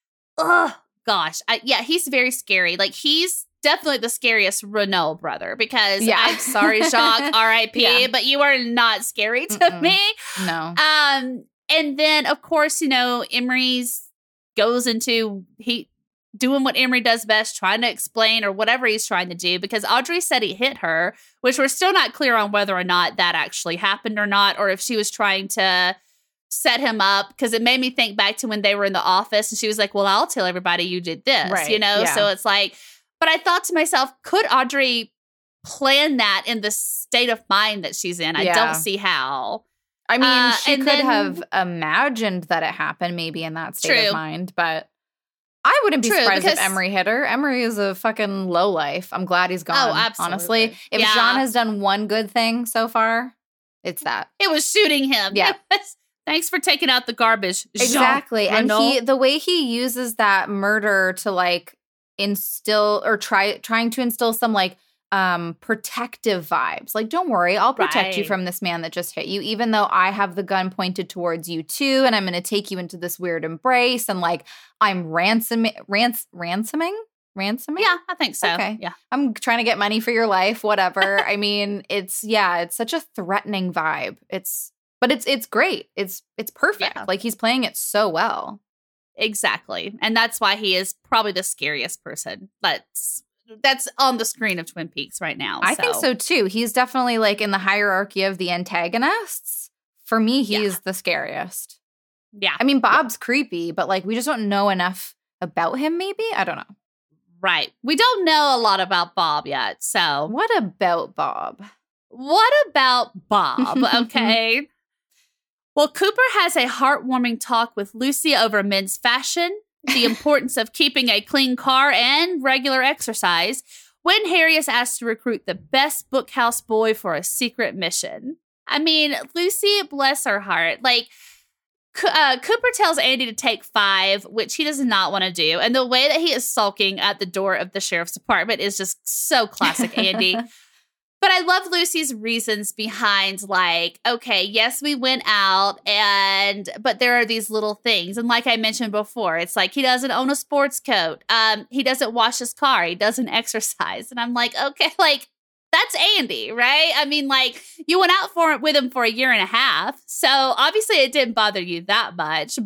he's very scary. Like, he's definitely the scariest Renault brother, because I'm sorry, Jacques, R.I.P., but you are not scary to me. No. And then of course, Emery's goes into doing what Emery does best, trying to explain or whatever he's trying to do, because Audrey said he hit her, which we're still not clear on whether or not that actually happened or not, or if she was trying to set him up, because it made me think back to when they were in the office and she was like, well, I'll tell everybody you did this, So it's like, but I thought to myself, could Audrey plan that in the state of mind that she's in? I don't see how. I mean, she could have imagined that it happened maybe in that state of mind, but I wouldn't be surprised if Emery hit her. Emery is a fucking lowlife. I'm glad he's gone. Oh, absolutely. Honestly, if Jean has done one good thing so far, it's that. It was shooting him. Yeah. Thanks for taking out the garbage. Exactly. And the way he uses that murder to like instill or trying to instill some like protective vibes. Like, don't worry, I'll protect you from this man that just hit you, even though I have the gun pointed towards you too, and I'm going to take you into this weird embrace, and like I'm ransoming. Ransoming? Yeah, I think so. Okay. Yeah. I'm trying to get money for your life, whatever. I mean, it's such a threatening vibe. It's great. It's perfect. Yeah. Like he's playing it so well. Exactly. And that's why he is probably the scariest person that's on the screen of Twin Peaks right now. I think so too. He's definitely like in the hierarchy of the antagonists. For me, he's the scariest. Yeah. I mean, Bob's creepy, but like we just don't know enough about him, maybe? I don't know. Right. We don't know a lot about Bob yet. So What about Bob? what about Bob? Okay. Well, Cooper has a heartwarming talk with Lucy over men's fashion, the importance of keeping a clean car, and regular exercise when Harry is asked to recruit the best bookhouse boy for a secret mission. I mean, Lucy, bless her heart. Like, Cooper tells Andy to take 5, which he does not want to do. And the way that he is sulking at the door of the sheriff's department is just so classic Andy. But I love Lucy's reasons behind, like, okay, yes, we went out, but there are these little things. And like I mentioned before, it's like he doesn't own a sports coat. He doesn't wash his car. He doesn't exercise. And I'm like, okay, like, that's Andy, right? I mean, like, you went out with him for a year and a half. So obviously it didn't bother you that much.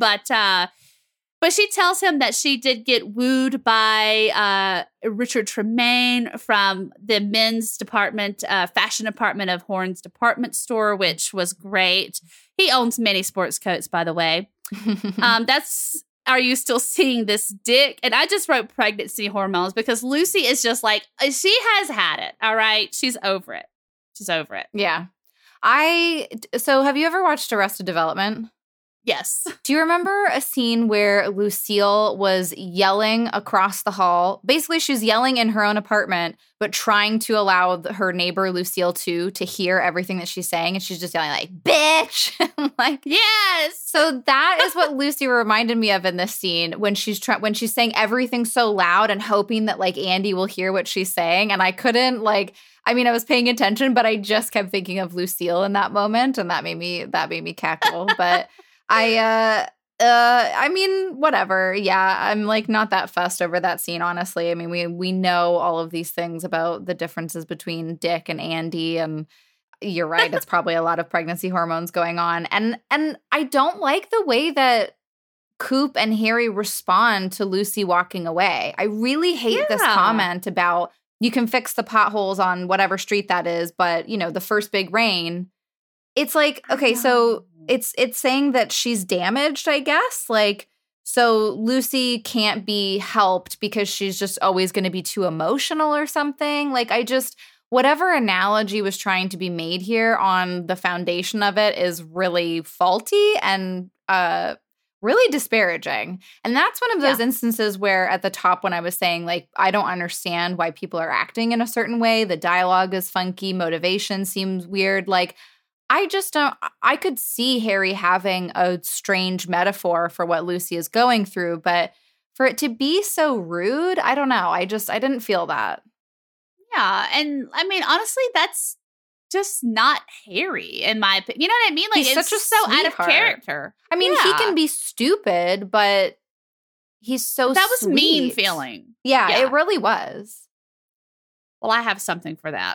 But she tells him that she did get wooed by Richard Tremaine from the men's department, fashion department of Horn's department store, which was great. He owns many sports coats, by the way. Are you still seeing this dick? And I just wrote pregnancy hormones because Lucy is just like, she has had it. All right. She's over it. She's over it. Yeah. So have you ever watched Arrested Development? Yes. Do you remember a scene where Lucille was yelling across the hall? Basically, she's yelling in her own apartment, but trying to allow her neighbor, Lucille, to hear everything that she's saying. And she's just yelling like, bitch. Like, yes. So that is what Lucy reminded me of in this scene when she's saying everything so loud and hoping that like Andy will hear what she's saying. And I couldn't I was paying attention, but I just kept thinking of Lucille in that moment. And that made me cackle. But I mean, whatever. Yeah, I'm like not that fussed over that scene, honestly. I mean, we know all of these things about the differences between Dick and Andy, and you're right. It's probably a lot of pregnancy hormones going on. And I don't like the way that Coop and Harry respond to Lucy walking away. I really hate this comment about you can fix the potholes on whatever street that is, but, the first big rain. It's like, okay, so it's saying that she's damaged, I guess. Like, so Lucy can't be helped because she's just always going to be too emotional or something. Like, whatever analogy was trying to be made here on the foundation of it is really faulty and really disparaging. And that's one of those instances where at the top when I was saying, like, I don't understand why people are acting in a certain way. The dialogue is funky. Motivation seems weird. Like, I just don't, I could see Harry having a strange metaphor for what Lucy is going through, but for it to be so rude, I don't know. I didn't feel that. Yeah. And I mean, honestly, that's just not Harry, in my opinion. You know what I mean? Like, He's it's such a so out of sweetheart. character. I mean, he can be stupid, but he's so That was sweet. mean feeling. Yeah, it really was. Well, I have something for that.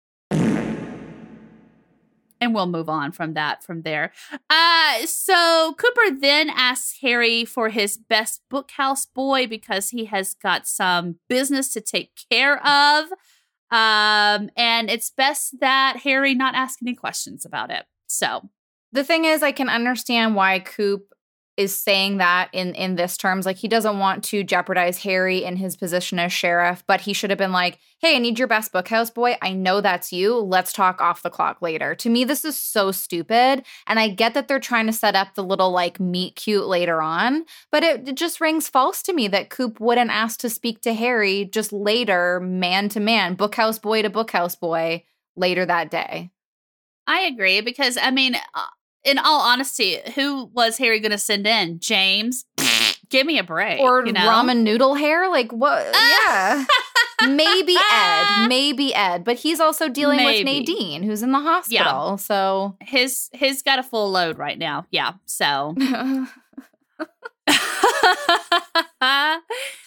And we'll move on from there. So Cooper then asks Harry for his best bookhouse boy because he has got some business to take care of. And it's best that Harry not ask any questions about it. So the thing is, I can understand why Coop is saying that in this terms. Like, he doesn't want to jeopardize Harry in his position as sheriff, but he should have been like, hey, I need your best bookhouse boy. I know that's you. Let's talk off the clock later. To me, this is so stupid. And I get that they're trying to set up the little like meet cute later on, but it just rings false to me that Coop wouldn't ask to speak to Harry just later, man to man, bookhouse boy to bookhouse boy later that day. I agree because, I mean, in all honesty, who was Harry going to send in? James? Give me a break. Or ramen noodle hair? Like, what? Yeah. Maybe Ed. But he's also dealing with Nadine, who's in the hospital. Yeah. So his got a full load right now. Yeah. So.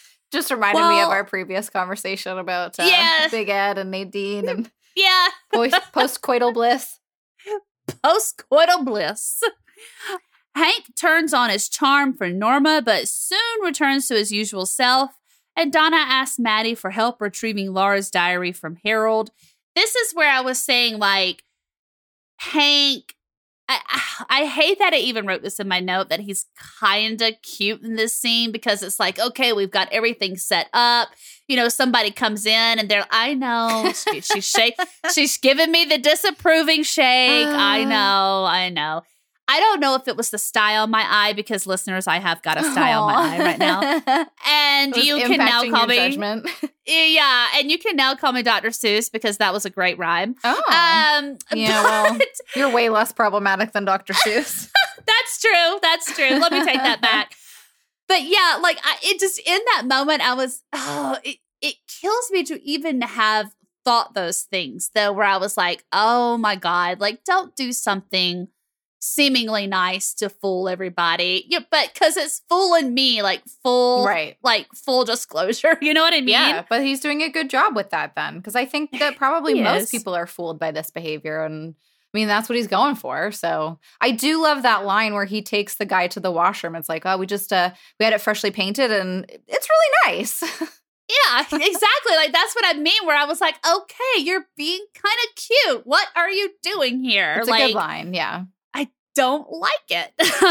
just reminded me of our previous conversation about Big Ed and Nadine and post-coital bliss. Post-coital bliss. Hank turns on his charm for Norma, but soon returns to his usual self. And Donna asks Maddie for help retrieving Laura's diary from Harold. This is where I was saying, like, Hank, I hate that I even wrote this in my note, that he's kind of cute in this scene, because it's like, okay, we've got everything set up. You know, somebody comes in and I know, she's giving me the disapproving shake. I know. I don't know if it was the sty on my eye, because listeners, I have got a sty on my eye right now. And you can now call me judgment. Yeah, and you can now call me Dr. Seuss, because that was a great rhyme. Oh. Well, you're way less problematic than Dr. Seuss. That's true. Let me take that back. But yeah, like it just, in that moment, I was, it kills me to even have thought those things, though, where I was like, oh my God, like, don't do something seemingly nice to fool everybody. Yeah, but because it's fooling me, like full disclosure. You know what I mean? Yeah, but he's doing a good job with that then, because I think that probably most people are fooled by this behavior, and I mean, that's what he's going for. So I do love that line where he takes the guy to the washroom. It's like, oh, we had it freshly painted and it's really nice. Yeah, exactly. Like, that's what I mean, where I was like, okay, you're being kind of cute. What are you doing here? It's a good line, yeah. I don't like it.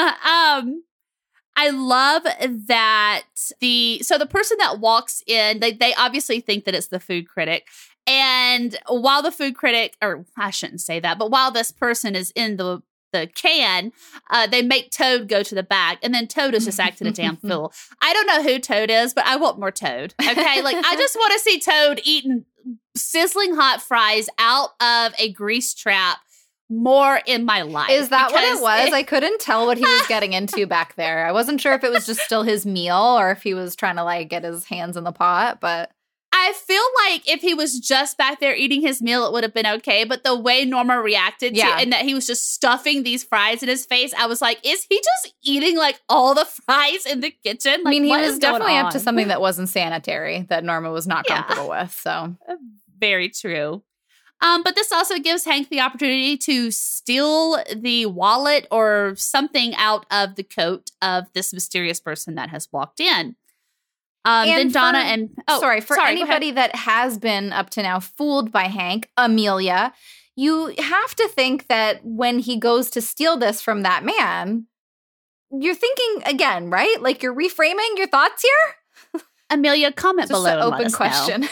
I love that the person that walks in, they obviously think that it's the food critic. And while the food critic, or I shouldn't say that, but while this person is in the can, they make Toad go to the back, and then Toad is just acting a damn fool. I don't know who Toad is, but I want more Toad. Okay, like, I just want to see Toad eating sizzling hot fries out of a grease trap more in my life. Is that what it was? I couldn't tell what he was getting into back there. I wasn't sure if it was just still his meal or if he was trying to, like, get his hands in the pot, but I feel like if he was just back there eating his meal, it would have been okay. But the way Norma reacted to and that he was just stuffing these fries in his face, I was like, is he just eating like all the fries in the kitchen? Like, I mean, he was definitely up to something that wasn't sanitary, that Norma was not comfortable with. So very true. But this also gives Hank the opportunity to steal the wallet or something out of the coat of this mysterious person that has walked in. Then Donna for anybody that has been up to now fooled by Hank, Amelia, you have to think that when he goes to steal this from that man, you're thinking again, right? Like, you're reframing your thoughts here? Amelia, comment just below. An open question.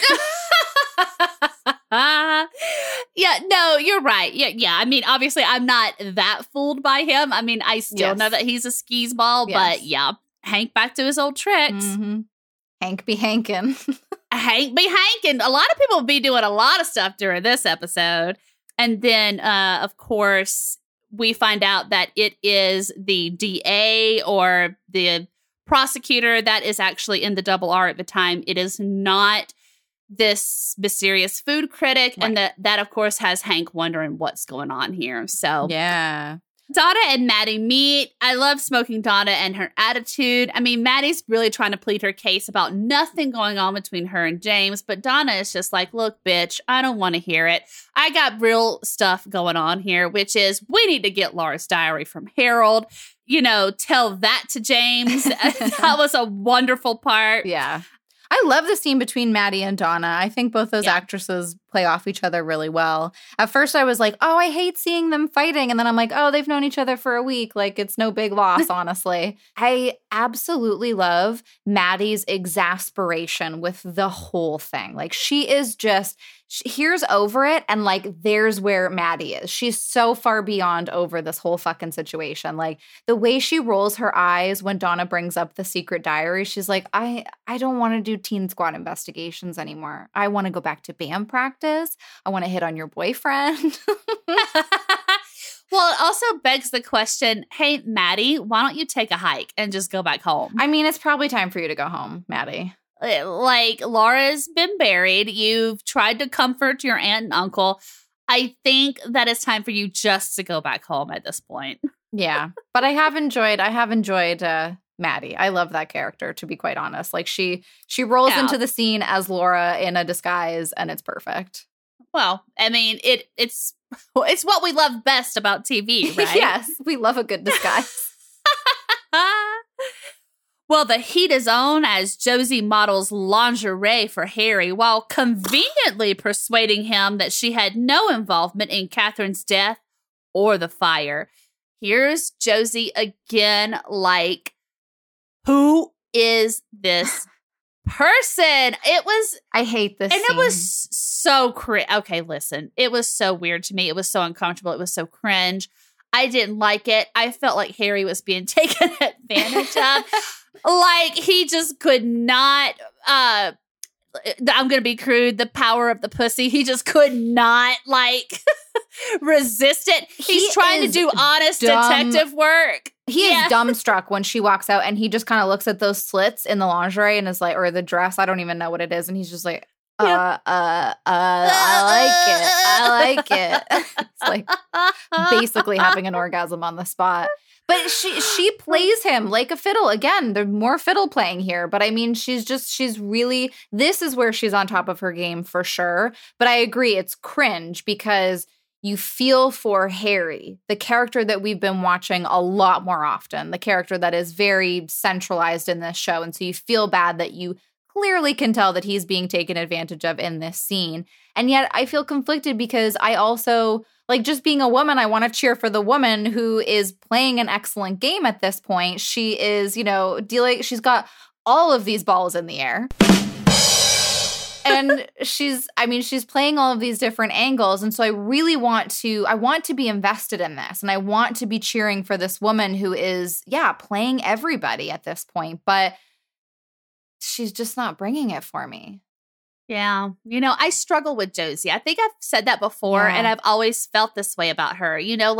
Yeah, no, you're right. Yeah. I mean, obviously, I'm not that fooled by him. I mean, I still know that he's a skis ball, but yeah, Hank back to his old tricks. Mm-hmm. Hank be hankin'. Hank be hankin'. A lot of people be doing a lot of stuff during this episode. And then, of course, we find out that it is the DA or the prosecutor that is actually in the double R at the time. It is not this mysterious food critic. Right. And that, of course, has Hank wondering what's going on here. So, yeah. Donna and Maddie meet. I love Smoking Donna and her attitude. I mean, Maddie's really trying to plead her case about nothing going on between her and James, but Donna is just like, look, bitch, I don't want to hear it. I got real stuff going on here, which is we need to get Laura's diary from Harold. You know, tell that to James. That was a wonderful part. Yeah. I love the scene between Maddie and Donna. I think both those actresses play off each other really well. At first I was like, oh, I hate seeing them fighting. And then I'm like, oh, they've known each other for a week. Like, it's no big loss, honestly. I absolutely love Maddie's exasperation with the whole thing. Like, she is just, here's over it, and like, there's where Maddie is. She's so far beyond over this whole fucking situation. Like, the way she rolls her eyes when Donna brings up the secret diary, she's like, I don't want to do Teen Squad investigations anymore. I want to go back to band practice. I want to hit on your boyfriend. Well, it also begs the question, hey, Maddie, why don't you take a hike and just go back home? I mean, it's probably time for you to go home, Maddie. Like, Laura's been buried. You've tried to comfort your aunt and uncle. I think that it's time for you just to go back home at this point. Yeah, but I have enjoyed Maddie. I love that character, to be quite honest. Like she rolls into the scene as Laura in a disguise, and it's perfect. Well, I mean, it's what we love best about TV, right? Yes, we love a good disguise. Well, the heat is on as Josie models lingerie for Harry while conveniently persuading him that she had no involvement in Catherine's death or the fire. Here's Josie again, like, who is this person? I hate this and scene. It was so okay, listen. It was so weird to me. It was so uncomfortable. It was so cringe. I didn't like it. I felt like Harry was being taken advantage of. Like, he just could not, I'm going to be crude, the power of the pussy. He just could not, like, resist it. He's trying to do honest detective work. He is dumbstruck when she walks out, and he just kind of looks at those slits in the lingerie and is like, or the dress, I don't even know what it is. And he's just like, I like it. It's like basically having an orgasm on the spot. But she plays him like a fiddle. Again, there's more fiddle playing here. But I mean, she's really, this is where she's on top of her game for sure. But I agree, it's cringe because you feel for Harry, the character that we've been watching a lot more often, the character that is very centralized in this show. And so you feel bad that you clearly can tell that he's being taken advantage of in this scene. And yet I feel conflicted because I also, like, just being a woman, I want to cheer for the woman who is playing an excellent game at this point. She is, she's got all of these balls in the air. And she's playing all of these different angles. And so I really want to be invested in this. And I want to be cheering for this woman who is, playing everybody at this point. But she's just not bringing it for me. Yeah. I struggle with Josie. I think I've said that before, and I've always felt this way about her.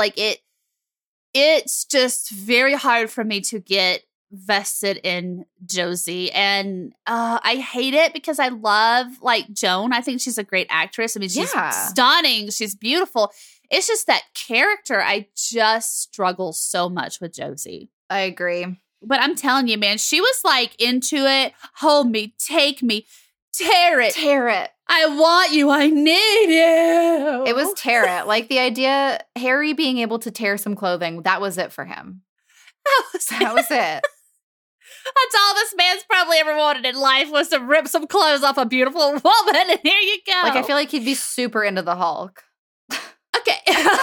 It's just very hard for me to get vested in Josie. And I hate it because I love, like, Joan. I think she's a great actress. I mean, she's stunning. She's beautiful. It's just that character. I just struggle so much with Josie. I agree. But I'm telling you, man, she was like into it. Hold me, take me, tear it. Tear it. I want you. I need you. It was tear it. Like, the idea, Harry being able to tear some clothing, that was it for him. That was it. That's all this man's probably ever wanted in life, was to rip some clothes off a beautiful woman. And here you go. Like, I feel like he'd be super into the Hulk. Okay.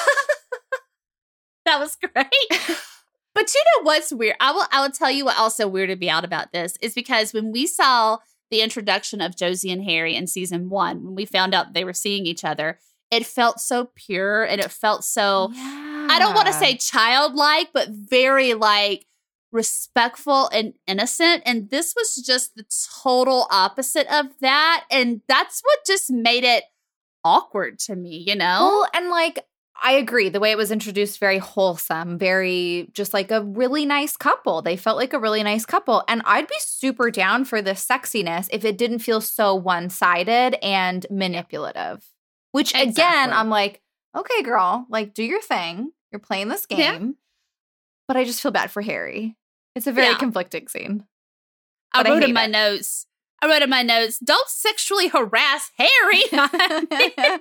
That was great. But you know what's weird? I will tell you what also weirded me out about this is because when we saw the introduction of Josie and Harry in season 1, when we found out they were seeing each other, it felt so pure and it felt so, I don't want to say childlike, but very, like, respectful and innocent. And this was just the total opposite of that. And that's what just made it awkward to me, Well, and, like, I agree. The way it was introduced, very wholesome, very just like a really nice couple. They felt like a really nice couple. And I'd be super down for the sexiness if it didn't feel so one-sided and manipulative. Which, again, I'm like, okay, girl, like, do your thing. You're playing this game. Yeah. But I just feel bad for Harry. It's a very conflicting scene. I wrote in my notes, don't sexually harass Harry.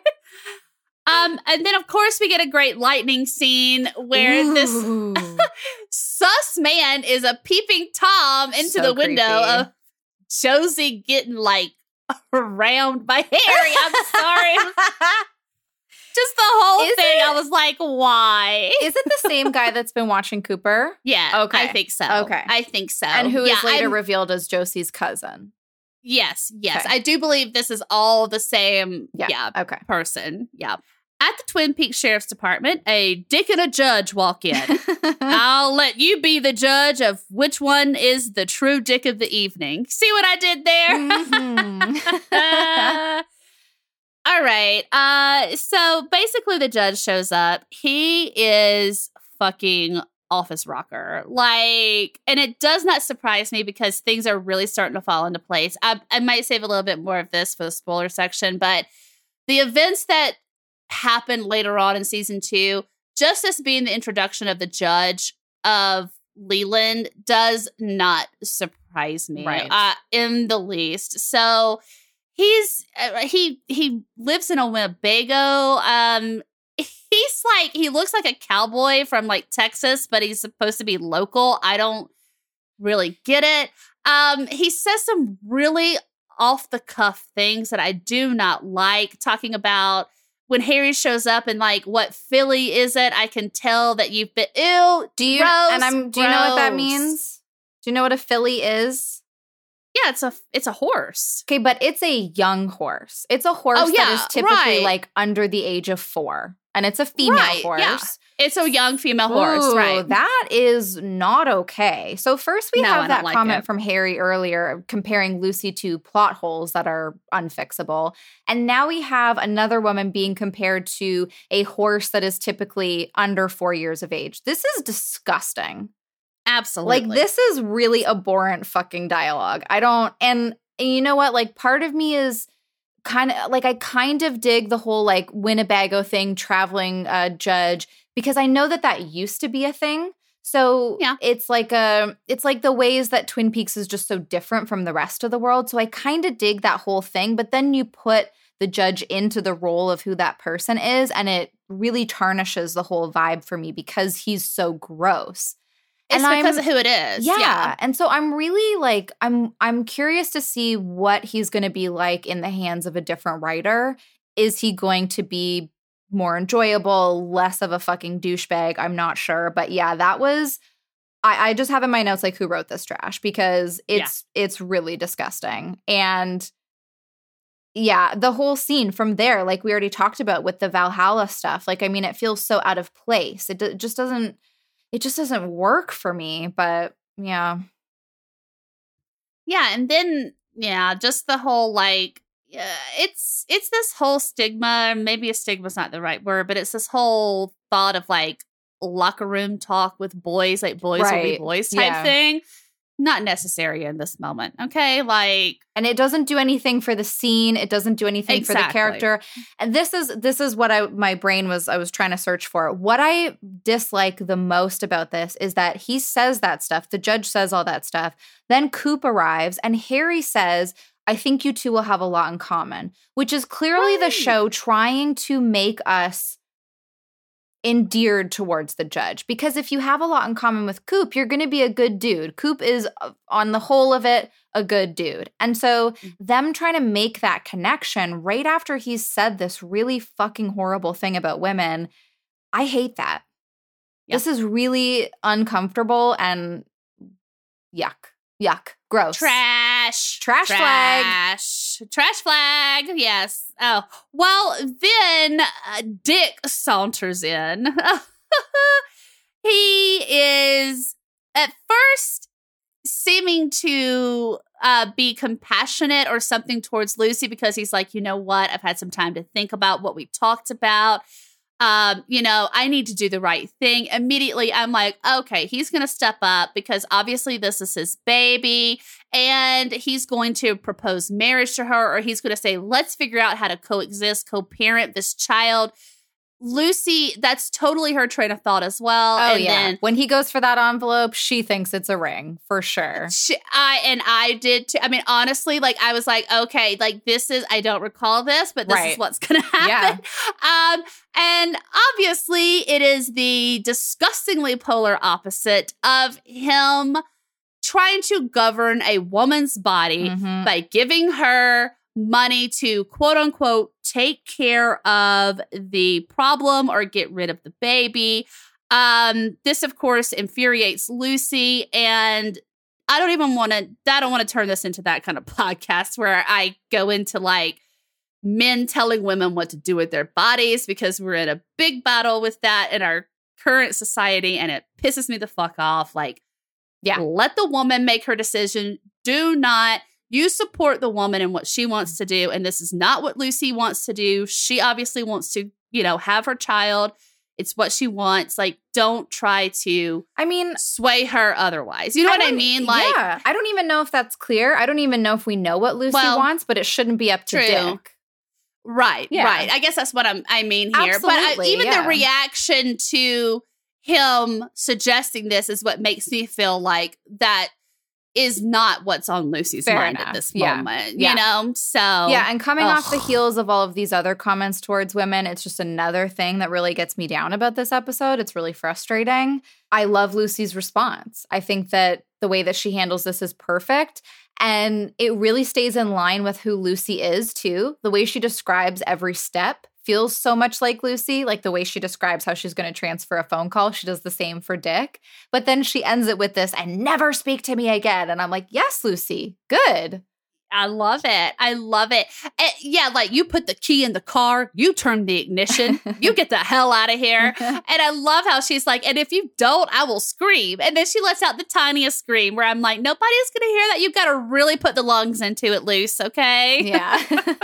And then, of course, we get a great lightning scene where this sus man is a peeping Tom into the window of Josie getting, like, around by Harry. I'm sorry. Just the whole thing. I was like, why? Is it the same guy that's been watching Cooper? Yeah. Okay. I think so. Okay. I think so. And who is later revealed as Josie's cousin. Yes. Okay. I do believe this is all the same okay. person. Yeah. At the Twin Peaks Sheriff's Department, a dick and a judge walk in. I'll let you be the judge of which one is the true dick of the evening. See what I did there? Mm-hmm. All right. So basically the judge shows up. He is fucking office rocker. Like, and it does not surprise me because things are really starting to fall into place. I might save a little bit more of this for the spoiler section, but the events that happened later on in season 2, just as being the introduction of the judge, of Leland does not surprise me in the least. So he lives in a Winnebago. He looks like a cowboy from like Texas, but he's supposed to be local. I don't really get it. He says some really off the cuff things that I do not like, talking about when Harry shows up and like, what Philly is it? I can tell that you've been ill. Do you know what that means? Do you know what a filly is? Yeah, it's a horse. Okay, but it's a young horse. It's a horse that is typically like under the age of 4. And it's a female horse. Yeah. It's a young female horse, right? That is not okay. So first we have that comment from Harry earlier comparing Lucy to plot holes that are unfixable. And now we have another woman being compared to a horse that is typically under 4 years of age. This is disgusting. Absolutely. Like, this is really abhorrent fucking dialogue. And you know what? Like, part of me is I kind of dig the whole like Winnebago thing, traveling judge, because I know that used to be a thing. So it's like the ways that Twin Peaks is just so different from the rest of the world. So I kind of dig that whole thing. But then you put the judge into the role of who that person is, and it really tarnishes the whole vibe for me because he's so gross. It's because of who it is. Yeah. And so I'm really like, I'm curious to see what he's going to be like in the hands of a different writer. Is he going to be more enjoyable, less of a fucking douchebag? I'm not sure. But yeah, that was, I just have in my notes like who wrote this trash, because it's really disgusting. And yeah, the whole scene from there, like we already talked about with the Valhalla stuff, like, I mean, it feels so out of place. It just doesn't work for me, but yeah. Yeah, and then, just the whole, like, it's this whole stigma, maybe a stigma's not the right word, but it's this whole thought of, like, locker room talk with boys, like boys will be boys type thing. Not necessary in this moment, okay? Like, and it doesn't do anything for the scene. It doesn't do anything for the character. And this is what I was trying to search for. What I dislike the most about this is that he says that stuff. The judge says all that stuff. Then Coop arrives, and Harry says, "I think you two will have a lot in common," which is clearly the show trying to make us endeared towards the judge, because if you have a lot in common with Coop, you're going to be a good dude. Coop is, on the whole of it, a good dude. And so them trying to make that connection right after he's said this really fucking horrible thing about women, I hate that. This is really uncomfortable and yuck. Gross. Trash flag. Yes. Oh, well, then Dick saunters in. He is at first seeming to be compassionate or something towards Lucy, because he's like, you know what? I've had some time to think about what we talked about. I need to do the right thing. Immediately, I'm like, okay, he's going to step up, because obviously this is his baby, and he's going to propose marriage to her, or he's going to say, let's figure out how to coexist, co-parent this child. Lucy, that's totally her train of thought as well. Oh, and then when he goes for that envelope, she thinks it's a ring for sure. I did too. I mean, honestly, like, I was like, okay, like, I don't recall this, but this is what's going to happen. Yeah. And obviously it is the disgustingly polar opposite of him trying to govern a woman's body by giving her money to, quote unquote, take care of the problem or get rid of the baby. This, of course, infuriates Lucy, and I don't want to turn this into that kind of podcast where I go into like men telling women what to do with their bodies, because we're in a big battle with that in our current society, and it pisses me the fuck off. Like, let the woman make her decision. You support the woman and what she wants to do, and this is not what Lucy wants to do. She obviously wants to, have her child. It's what she wants. Like, don't try to, sway her otherwise. You know what I mean? Like, yeah. I don't even know if that's clear. I don't even know if we know what Lucy wants, but it shouldn't be up to Dick. Right, right. I guess that's what I mean here. Absolutely, but even the reaction to him suggesting this is what makes me feel like that is not what's on Lucy's Fair mind enough. at this Yeah. moment, Yeah. you know? So, Yeah, and coming off the ugh. heels of all of these other comments towards women, it's just another thing that really gets me down about this episode. It's really frustrating. I love Lucy's response. I think that the way that she handles this is perfect. And it really stays in line with who Lucy is, too. The way she describes every step feels so much like Lucy, like the way she describes how she's going to transfer a phone call. She does the same for Dick. But then she ends it with this, and never speak to me again. And I'm like, yes, Lucy, good. I love it. I love it. Yeah, like you put the key in the car, you turn the ignition, you get the hell out of here. And I love how she's like, and if you don't, I will scream. And then she lets out the tiniest scream where I'm like, nobody's going to hear that. You've got to really put the lungs into it, Luce, okay? Yeah.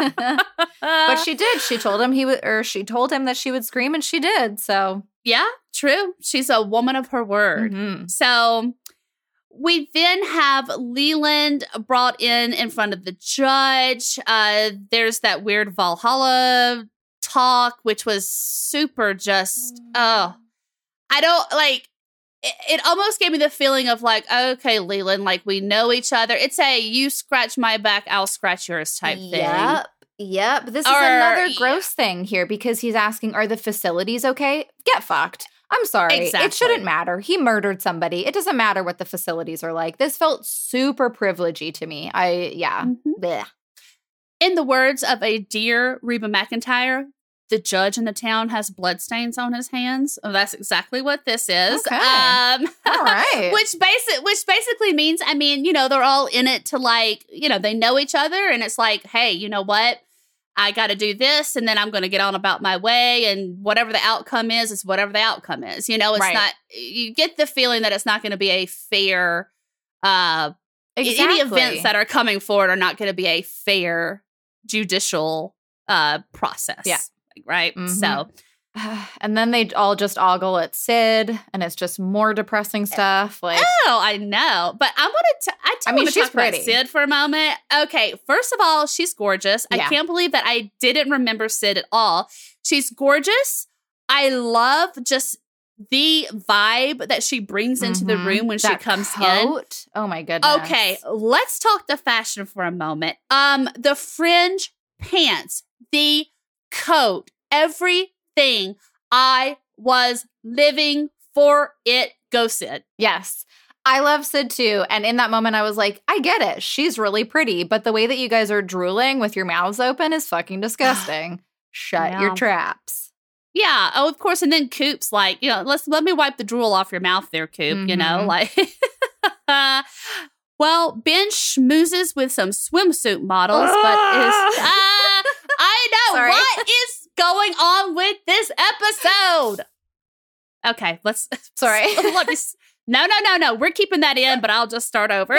But she did. She told him she told him that she would scream, and she did. So Yeah, true. She's a woman of her word. mhm. So we then have Leland brought in front of the judge. There's that weird Valhalla talk, which was super just, I don't like, it almost gave me the feeling of like, okay, Leland, like we know each other. It's a you scratch my back, I'll scratch yours type thing. Yep. This is Or- another gross thing here because he's asking, are the facilities okay? Get fucked. I'm sorry. Exactly. It shouldn't matter. He murdered somebody. It doesn't matter what the facilities are like. This felt super privilegey to me. Mhm. Blech. In the words of a dear Reba McEntire, the judge in the town has bloodstains on his hands. Oh, that's exactly what this is. Okay. All right. which basically means, I mean, you know, they're all in it to like, you know, they know each other, and it's like, hey, you know what? I got to do this, and then I'm going to get on about my way, and whatever the outcome is whatever the outcome is. You know, it's Right. not. You get the feeling that it's not going to be a fair. Any Exactly. events that are coming forward are not going to be a fair judicial process. Yeah. Right. Mhm. So And then they all just ogle at Sid, and it's just more depressing stuff. Like, oh, I know, but I I mean, want to she's talk about pretty. Sid for a moment. Okay, first of all, she's gorgeous. I Yeah. can't believe that I didn't remember Sid at all. She's gorgeous. I love just the vibe that she brings into the mhm. room when she That comes in. coat. Oh my goodness. Okay, let's talk the fashion for a moment. The fringe pants, the coat, everything. I was living for it. Go, Sid. Yes. I love Sid too. And in that moment, I was like, I get it. She's really pretty. But the way that you guys are drooling with your mouths open is fucking disgusting. Shut Yeah. your traps. Yeah. Oh, of course. And then Coop's like, you know, let me wipe the drool off your mouth there, Coop. You know, Mhm. like, well, Ben schmoozes with some swimsuit models, but is, I know Sorry. what is going on with this episode. Okay, let's. Sorry. Let me. No. We're keeping that in, but I'll just start over.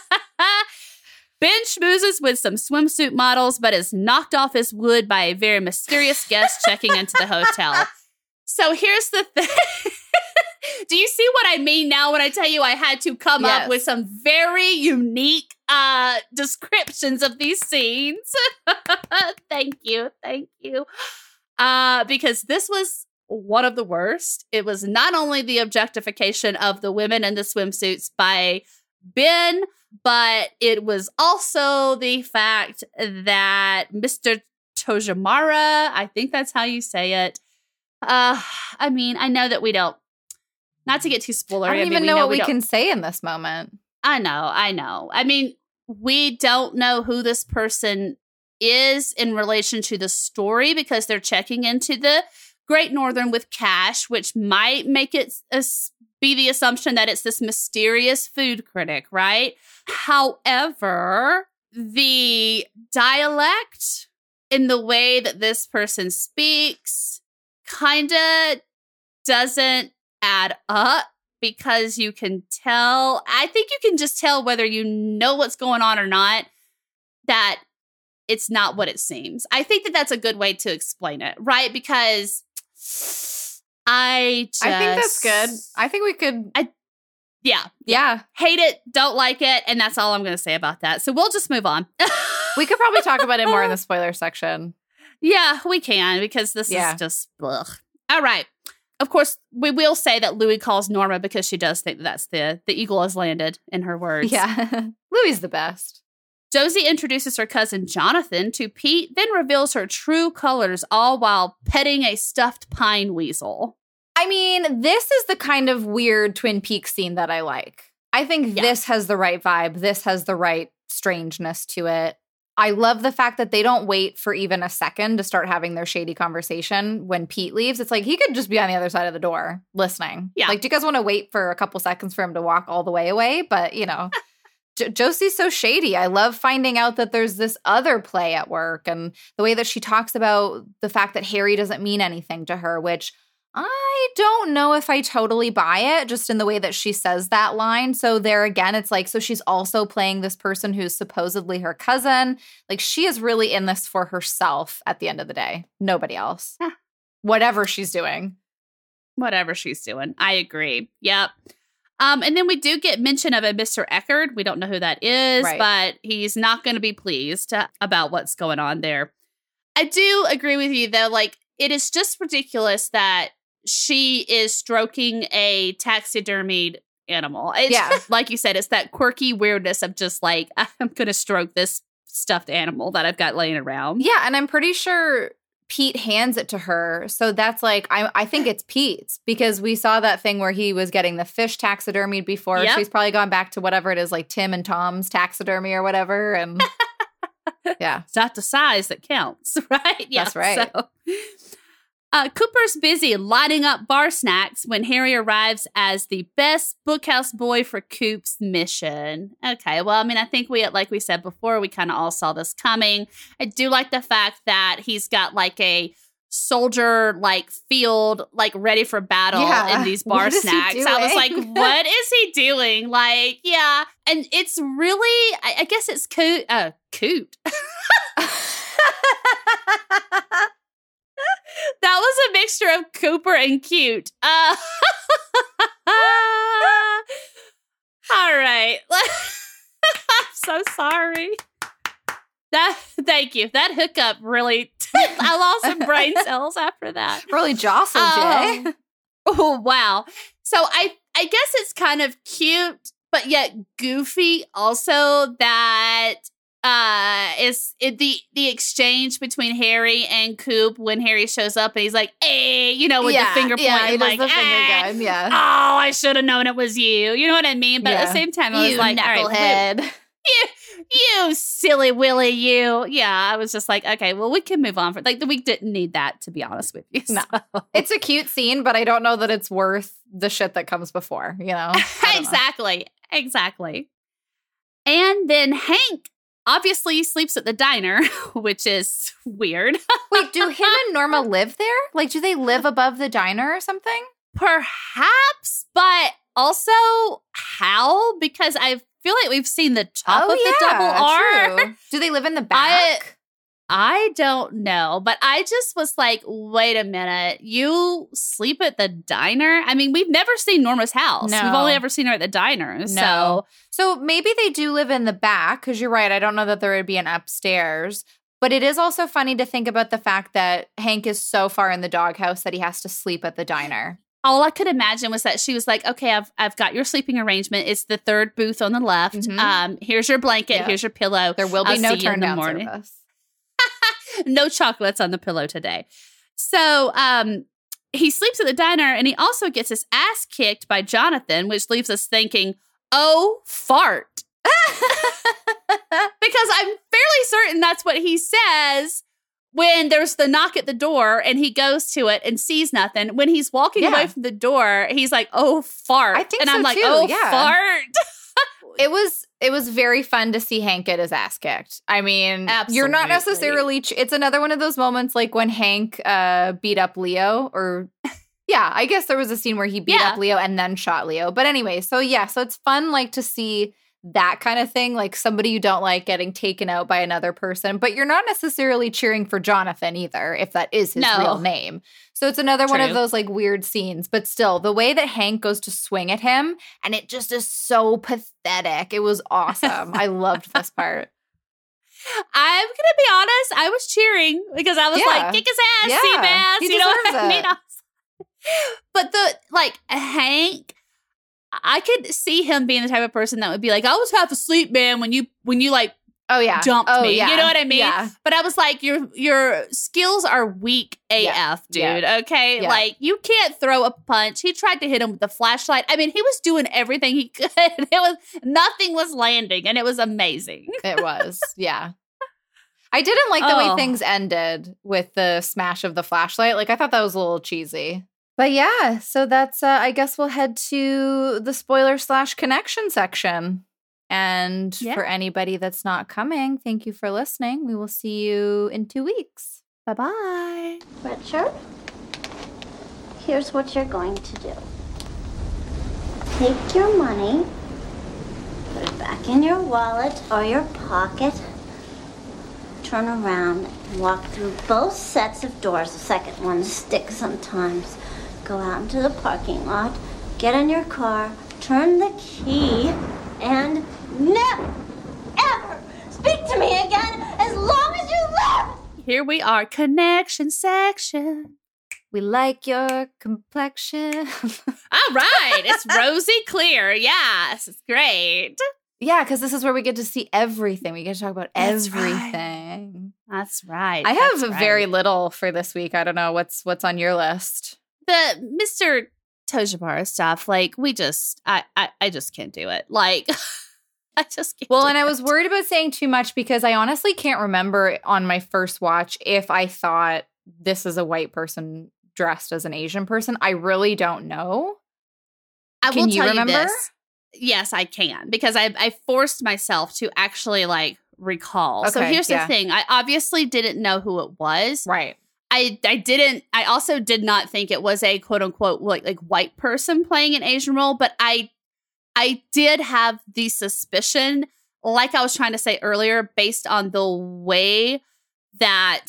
Ben schmoozes with some swimsuit models, but is knocked off his wood by a very mysterious guest checking into the hotel. So here's the thing. Do you see what I mean now when I tell you I had to come Yes. up with some very unique descriptions of these scenes? Thank you. Because this was one of the worst. It was not only the objectification of the women in the swimsuits by Ben, but it was also the fact that Mr. Tojimara, I think that's how you say it. I mean, I know that we don't, not to get too spoilery. I don't even know what we don't- can say in this moment. I know. I mean, we don't know who this person is in relation to the story because they're checking into the Great Northern with cash, which might make it be the assumption that it's this mysterious food critic, right? However, the dialect in the way that this person speaks kind of doesn't add up because you can tell, I think you can just tell whether you know what's going on or not, that it's not what it seems. I think that that's a good way to explain it, right? Because I I think that's good. I think we could. Yeah. hate it, don't like it, and that's all I'm going to say about that. So we'll just move on. We could probably talk about it more in the spoiler section. Yeah, we can, because this Yeah. is just ugh. All right. Of course, we will say that Louis calls Norma because she does think that's the eagle has landed, in her words. Yeah. Louis the best. Josie introduces her cousin Jonathan to Pete, then reveals her true colors, all while petting a stuffed pine weasel. I mean, this is the kind of weird Twin Peaks scene that I like. I think this has the right vibe. This has the right strangeness to it. I love the fact that they don't wait for even a second to start having their shady conversation when Pete leaves. It's like he could just be on the other side of the door listening. Yeah. Like, do you guys want to wait for a couple seconds for him to walk all the way away? But, Josie's so shady. I love finding out that there's this other play at work, and the way that she talks about the fact that Harry doesn't mean anything to her, which I don't know if I totally buy it, just in the way that she says that line. So there again, it's like, so she's also playing this person who's supposedly her cousin. Like, she is really in this for herself at the end of the day. Nobody else. Whatever she's doing. Whatever she's doing. I agree. Yep. And then we do get mention of a Mr. Eckerd. We don't know who that is, but he's not going to be pleased about what's going on there. I do agree with you, though. Like, it is just ridiculous that she is stroking a taxidermied animal. It's, like you said, it's that quirky weirdness of just like, I'm going to stroke this stuffed animal that I've got laying around. Yeah, and I'm pretty sure Pete hands it to her. So that's like, I think it's Pete's, because we saw that thing where he was getting the fish taxidermied before. Yep. So he's probably gone back to whatever it is, like Tim and Tom's taxidermy or whatever. And yeah. It's not the size that counts, right? Yeah, that's right. So. Cooper's busy lining up bar snacks when Harry arrives as the best bookhouse boy for Coop's mission. Okay, well, I mean, I think like we said before, we kind of all saw this coming. I do like the fact that he's got like a soldier like field like ready for battle in these bar snacks. I was like, what is he doing? Like, yeah. And it's really, I guess it's Coot. That was a mixture of Cooper and cute. All right. I'm so sorry. Thank you. That hookup really, I lost some brain cells after that. Really jostled you, eh? Oh, wow. So I guess it's kind of cute, but yet goofy also that is the exchange between Harry and Coop when Harry shows up and he's like, hey, with the finger point. Yeah, he does like, the finger gun, yeah. Oh, I should have known it was you. You know what I mean? But at the same time, I was like, knucklehead. All right, you silly Willy, you. Yeah, I was just like, okay, well, we can move on. Like, we didn't need that, to be honest with you. No. So. It's a cute scene, but I don't know that it's worth the shit that comes before, Exactly. And then Hank obviously sleeps at the diner, which is weird. Wait, do him and Norma live there? Like, do they live above the diner or something? Perhaps, but also how? Because I feel like we've seen the top of the double R. True. Do they live in the back? I don't know, but I just was like, wait a minute, you sleep at the diner? I mean, we've never seen Norma's house. No. We've only ever seen her at the diner. No. So maybe they do live in the back, because you're right. I don't know that there would be an upstairs. But it is also funny to think about the fact that Hank is so far in the doghouse that he has to sleep at the diner. All I could imagine was that she was like, okay, I've got your sleeping arrangement. It's the third booth on the left. Mm-hmm. Here's your blanket. Here's your pillow. There will be no turn down service. No chocolates on the pillow today. So he sleeps at the diner, and he also gets his ass kicked by Jonathan, which leaves us thinking, oh, fart. Because I'm fairly certain that's what he says when there's the knock at the door and he goes to it and sees nothing. When he's walking away from the door, he's like, oh, fart. I think and so I'm like, too, oh, yeah. fart. It was very fun to see Hank get his ass kicked. I mean, Absolutely. You're not necessarily... it's another one of those moments like when Hank beat up Leo, or... Yeah, I guess there was a scene where he beat up Leo and then shot Leo. But anyway, so it's fun like to see that kind of thing, like somebody you don't like getting taken out by another person, but you're not necessarily cheering for Jonathan either, if that is his real name. So it's another one of those like weird scenes, but still the way that Hank goes to swing at him and it just is so pathetic. It was awesome. I loved this part. I'm going to be honest. I was cheering because I was like, kick his ass, Seabass. He you know what deserves I mean? it. But Hank, I could see him being the type of person that would be like, I was half asleep, man, when you like Oh yeah, dumped me. Yeah. You know what I mean? Yeah. But I was like, your skills are weak AF, dude. Yeah. Okay, Yeah. like you can't throw a punch. He tried to hit him with the flashlight. I mean, he was doing everything he could. Nothing was landing, and it was amazing. It was, yeah. I didn't like the way things ended with the smash of the flashlight. Like, I thought that was a little cheesy. But yeah, so that's, I guess we'll head to the spoiler/connection section. And for anybody that's not coming, thank you for listening. We will see you in 2 weeks. Bye-bye. Richard, here's what you're going to do. Take your money, put it back in your wallet or your pocket, turn around and walk through both sets of doors. The second one sticks sometimes. Go out into the parking lot, get in your car, turn the key, and never, ever speak to me again as long as you live! Here we are, connection section. We like your complexion. All right, it's rosy clear. Yes, it's great. Yeah, because this is where we get to see everything. We get to talk about everything. Right. That's right. I have very little for this week. I don't know what's on your list. The Mr. Tojibara stuff, like I just can't do it. Like, I just can't. Well, and I was worried about saying too much because I honestly can't remember on my first watch if I thought this is a white person dressed as an Asian person. I really don't know. Can you remember? This. Yes, I can, because I forced myself to actually like recall. Okay, so here's the thing. I obviously didn't know who it was. Right. I also did not think it was a quote unquote like white person playing an Asian role, but I did have the suspicion, like I was trying to say earlier, based on the way that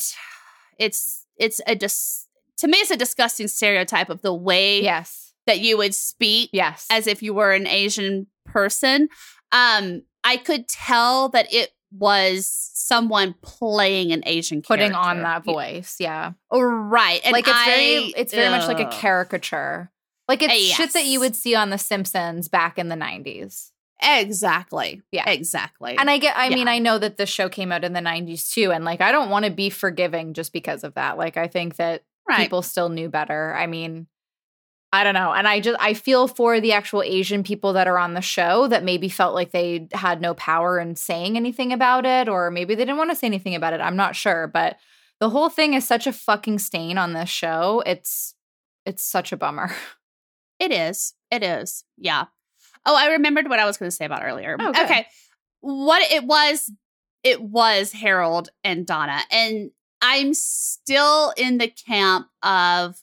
to me it's a disgusting stereotype of the way that you would speak as if you were an Asian person. I could tell that it was someone playing an Asian character. Putting on that voice, yeah. Right. And like it's very much like a caricature. Like it's shit that you would see on The Simpsons back in the 90s. Exactly. Yeah. Exactly. And I mean, I know that the show came out in the 90s too. And like, I don't want to be forgiving just because of that. Like, I think that people still knew better. I mean, I don't know. And I feel for the actual Asian people that are on the show that maybe felt like they had no power in saying anything about it, or maybe they didn't want to say anything about it. I'm not sure. But the whole thing is such a fucking stain on this show. It's such a bummer. It is. It is. Yeah. Oh, I remembered what I was going to say about earlier. Okay. What it was Harold and Donna. And I'm still in the camp of,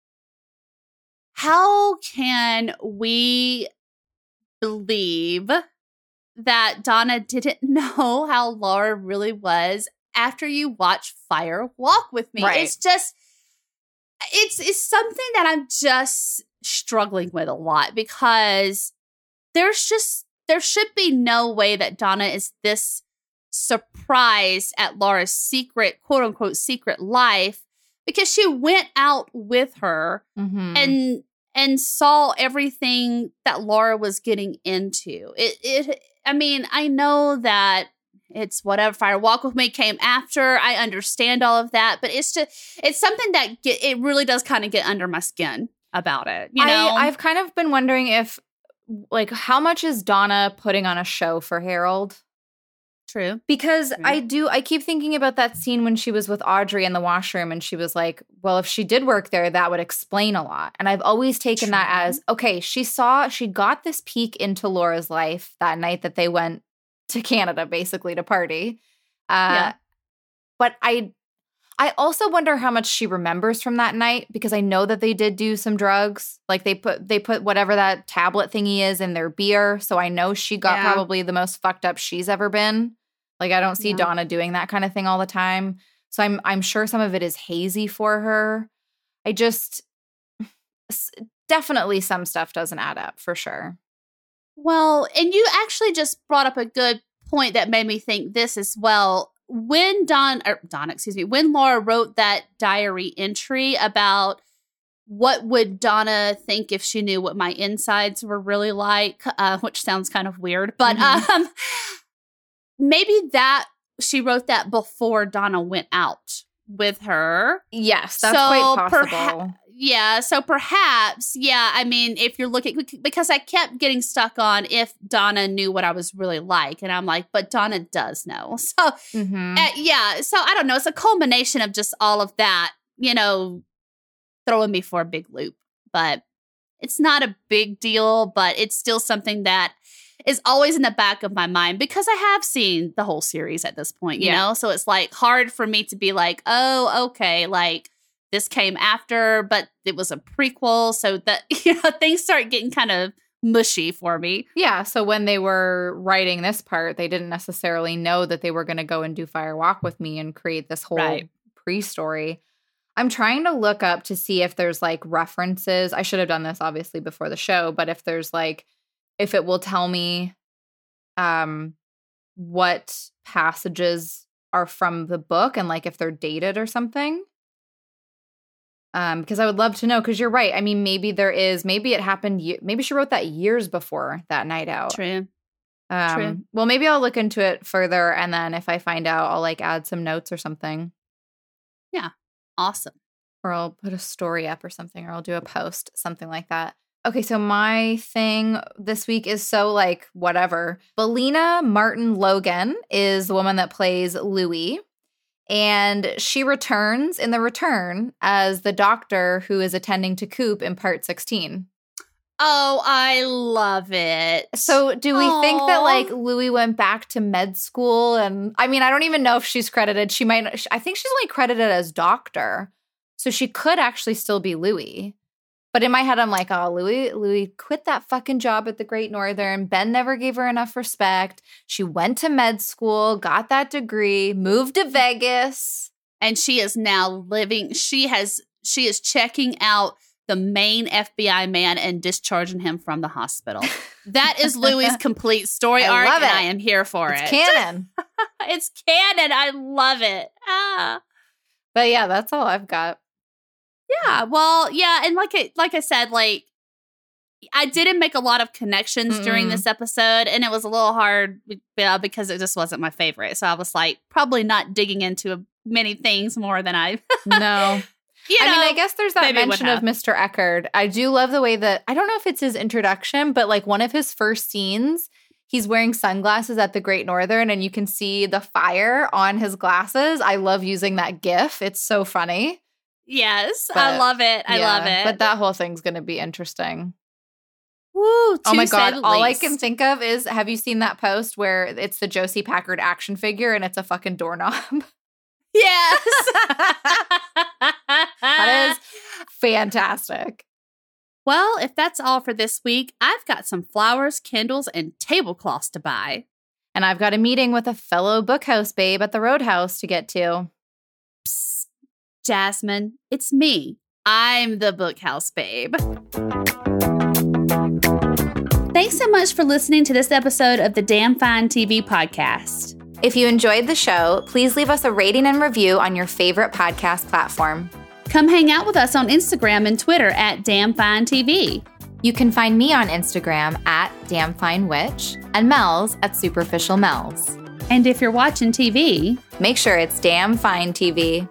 how can we believe that Donna didn't know how Laura really was after you watch Fire Walk with Me? Right. It's just, it's something that I'm just struggling with a lot, because there should be no way that Donna is this surprised at Laura's secret, quote unquote, secret life, because she went out with her and saw everything that Laura was getting into. I mean, I know that it's whatever. Fire Walk with Me came after. I understand all of that, but it's something that it really does kind of get under my skin about it. You know, I've kind of been wondering if, like, how much is Donna putting on a show for Harold? True. Because I keep thinking about that scene when she was with Audrey in the washroom and she was like, well, if she did work there, that would explain a lot. And I've always taken that as, okay, she got this peek into Laura's life that night that they went to Canada, basically, to party. But I also wonder how much she remembers from that night, because I know that they did do some drugs. Like they put whatever that tablet thingy is in their beer. So I know she got probably the most fucked up she's ever been. Like, I don't see Donna doing that kind of thing all the time. So I'm sure some of it is hazy for her. Definitely some stuff doesn't add up for sure. Well, and you actually just brought up a good point that made me think this as well. When when Laura wrote that diary entry about what would Donna think if she knew what my insides were really like, which sounds kind of weird. But maybe that she wrote that before Donna went out with her. Yes, that's quite possible. So perhaps, I mean, if you're looking, because I kept getting stuck on if Donna knew what I was really like. And I'm like, but Donna does know. So, so I don't know. It's a culmination of just all of that, throwing me for a big loop. But it's not a big deal, but it's still something that is always in the back of my mind because I have seen the whole series at this point, you know? So it's like hard for me to be like, oh, okay, like this came after, but it was a prequel. So that, things start getting kind of mushy for me. Yeah. So when they were writing this part, they didn't necessarily know that they were going to go and do Fire Walk with Me and create this whole pre-story. I'm trying to look up to see if there's like references. I should have done this obviously before the show, but if there's like, if it will tell me what passages are from the book and like if they're dated or something. Because I would love to know, because you're right. I mean, maybe there is, maybe it happened, maybe she wrote that years before that night out. True. Well, maybe I'll look into it further. And then if I find out, I'll like add some notes or something. Yeah. Awesome. Or I'll put a story up or something, or I'll do a post, something like that. Okay, so my thing this week is so like whatever. Belina Martin Logan is the woman that plays Louie. And she returns in The Return as the doctor who is attending to Coop in part 16. Oh, I love it. So do we think that like Louie went back to med school? And I mean, I don't even know if she's credited. She might, I think she's only credited as doctor. So she could actually still be Louie. But in my head, I'm like, oh, Louie quit that fucking job at the Great Northern. Ben never gave her enough respect. She went to med school, got that degree, moved to Vegas. And she is now living, she is checking out the main FBI man and discharging him from the hospital. That is Louie's complete story arc, and I am here for it. It's canon. It's canon. I love it. But yeah, that's all I've got. Yeah, well, yeah, and like I said, like I didn't make a lot of connections during this episode, and it was a little hard because it just wasn't my favorite. So I was like, probably not digging into many things more than I. No, I guess there's that mention of Mr. Eckerd. I do love the way that I don't know if it's his introduction, but like one of his first scenes, he's wearing sunglasses at the Great Northern, and you can see the fire on his glasses. I love using that GIF. It's so funny. Yes, but, I love it. I love it. But that whole thing's going to be interesting. Woo, oh my God. All I can think of is, have you seen that post where it's the Josie Packard action figure and it's a fucking doorknob? Yes. That is fantastic. Well, if that's all for this week, I've got some flowers, candles, and tablecloths to buy. And I've got a meeting with a fellow bookhouse babe at the Roadhouse to get to. Psst. Jasmine, it's me. I'm the bookhouse babe. Thanks so much for listening to this episode of the Damn Fine TV podcast. If you enjoyed the show, please leave us a rating and review on your favorite podcast platform. Come hang out with us on Instagram and Twitter at Damn Fine TV. You can find me on Instagram at Damn Fine Witch and Mel's at Superficial Mel's. And if you're watching TV, make sure it's Damn Fine TV.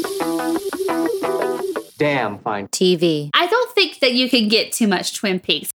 Damn Fine TV. I don't think that you can get too much Twin Peaks.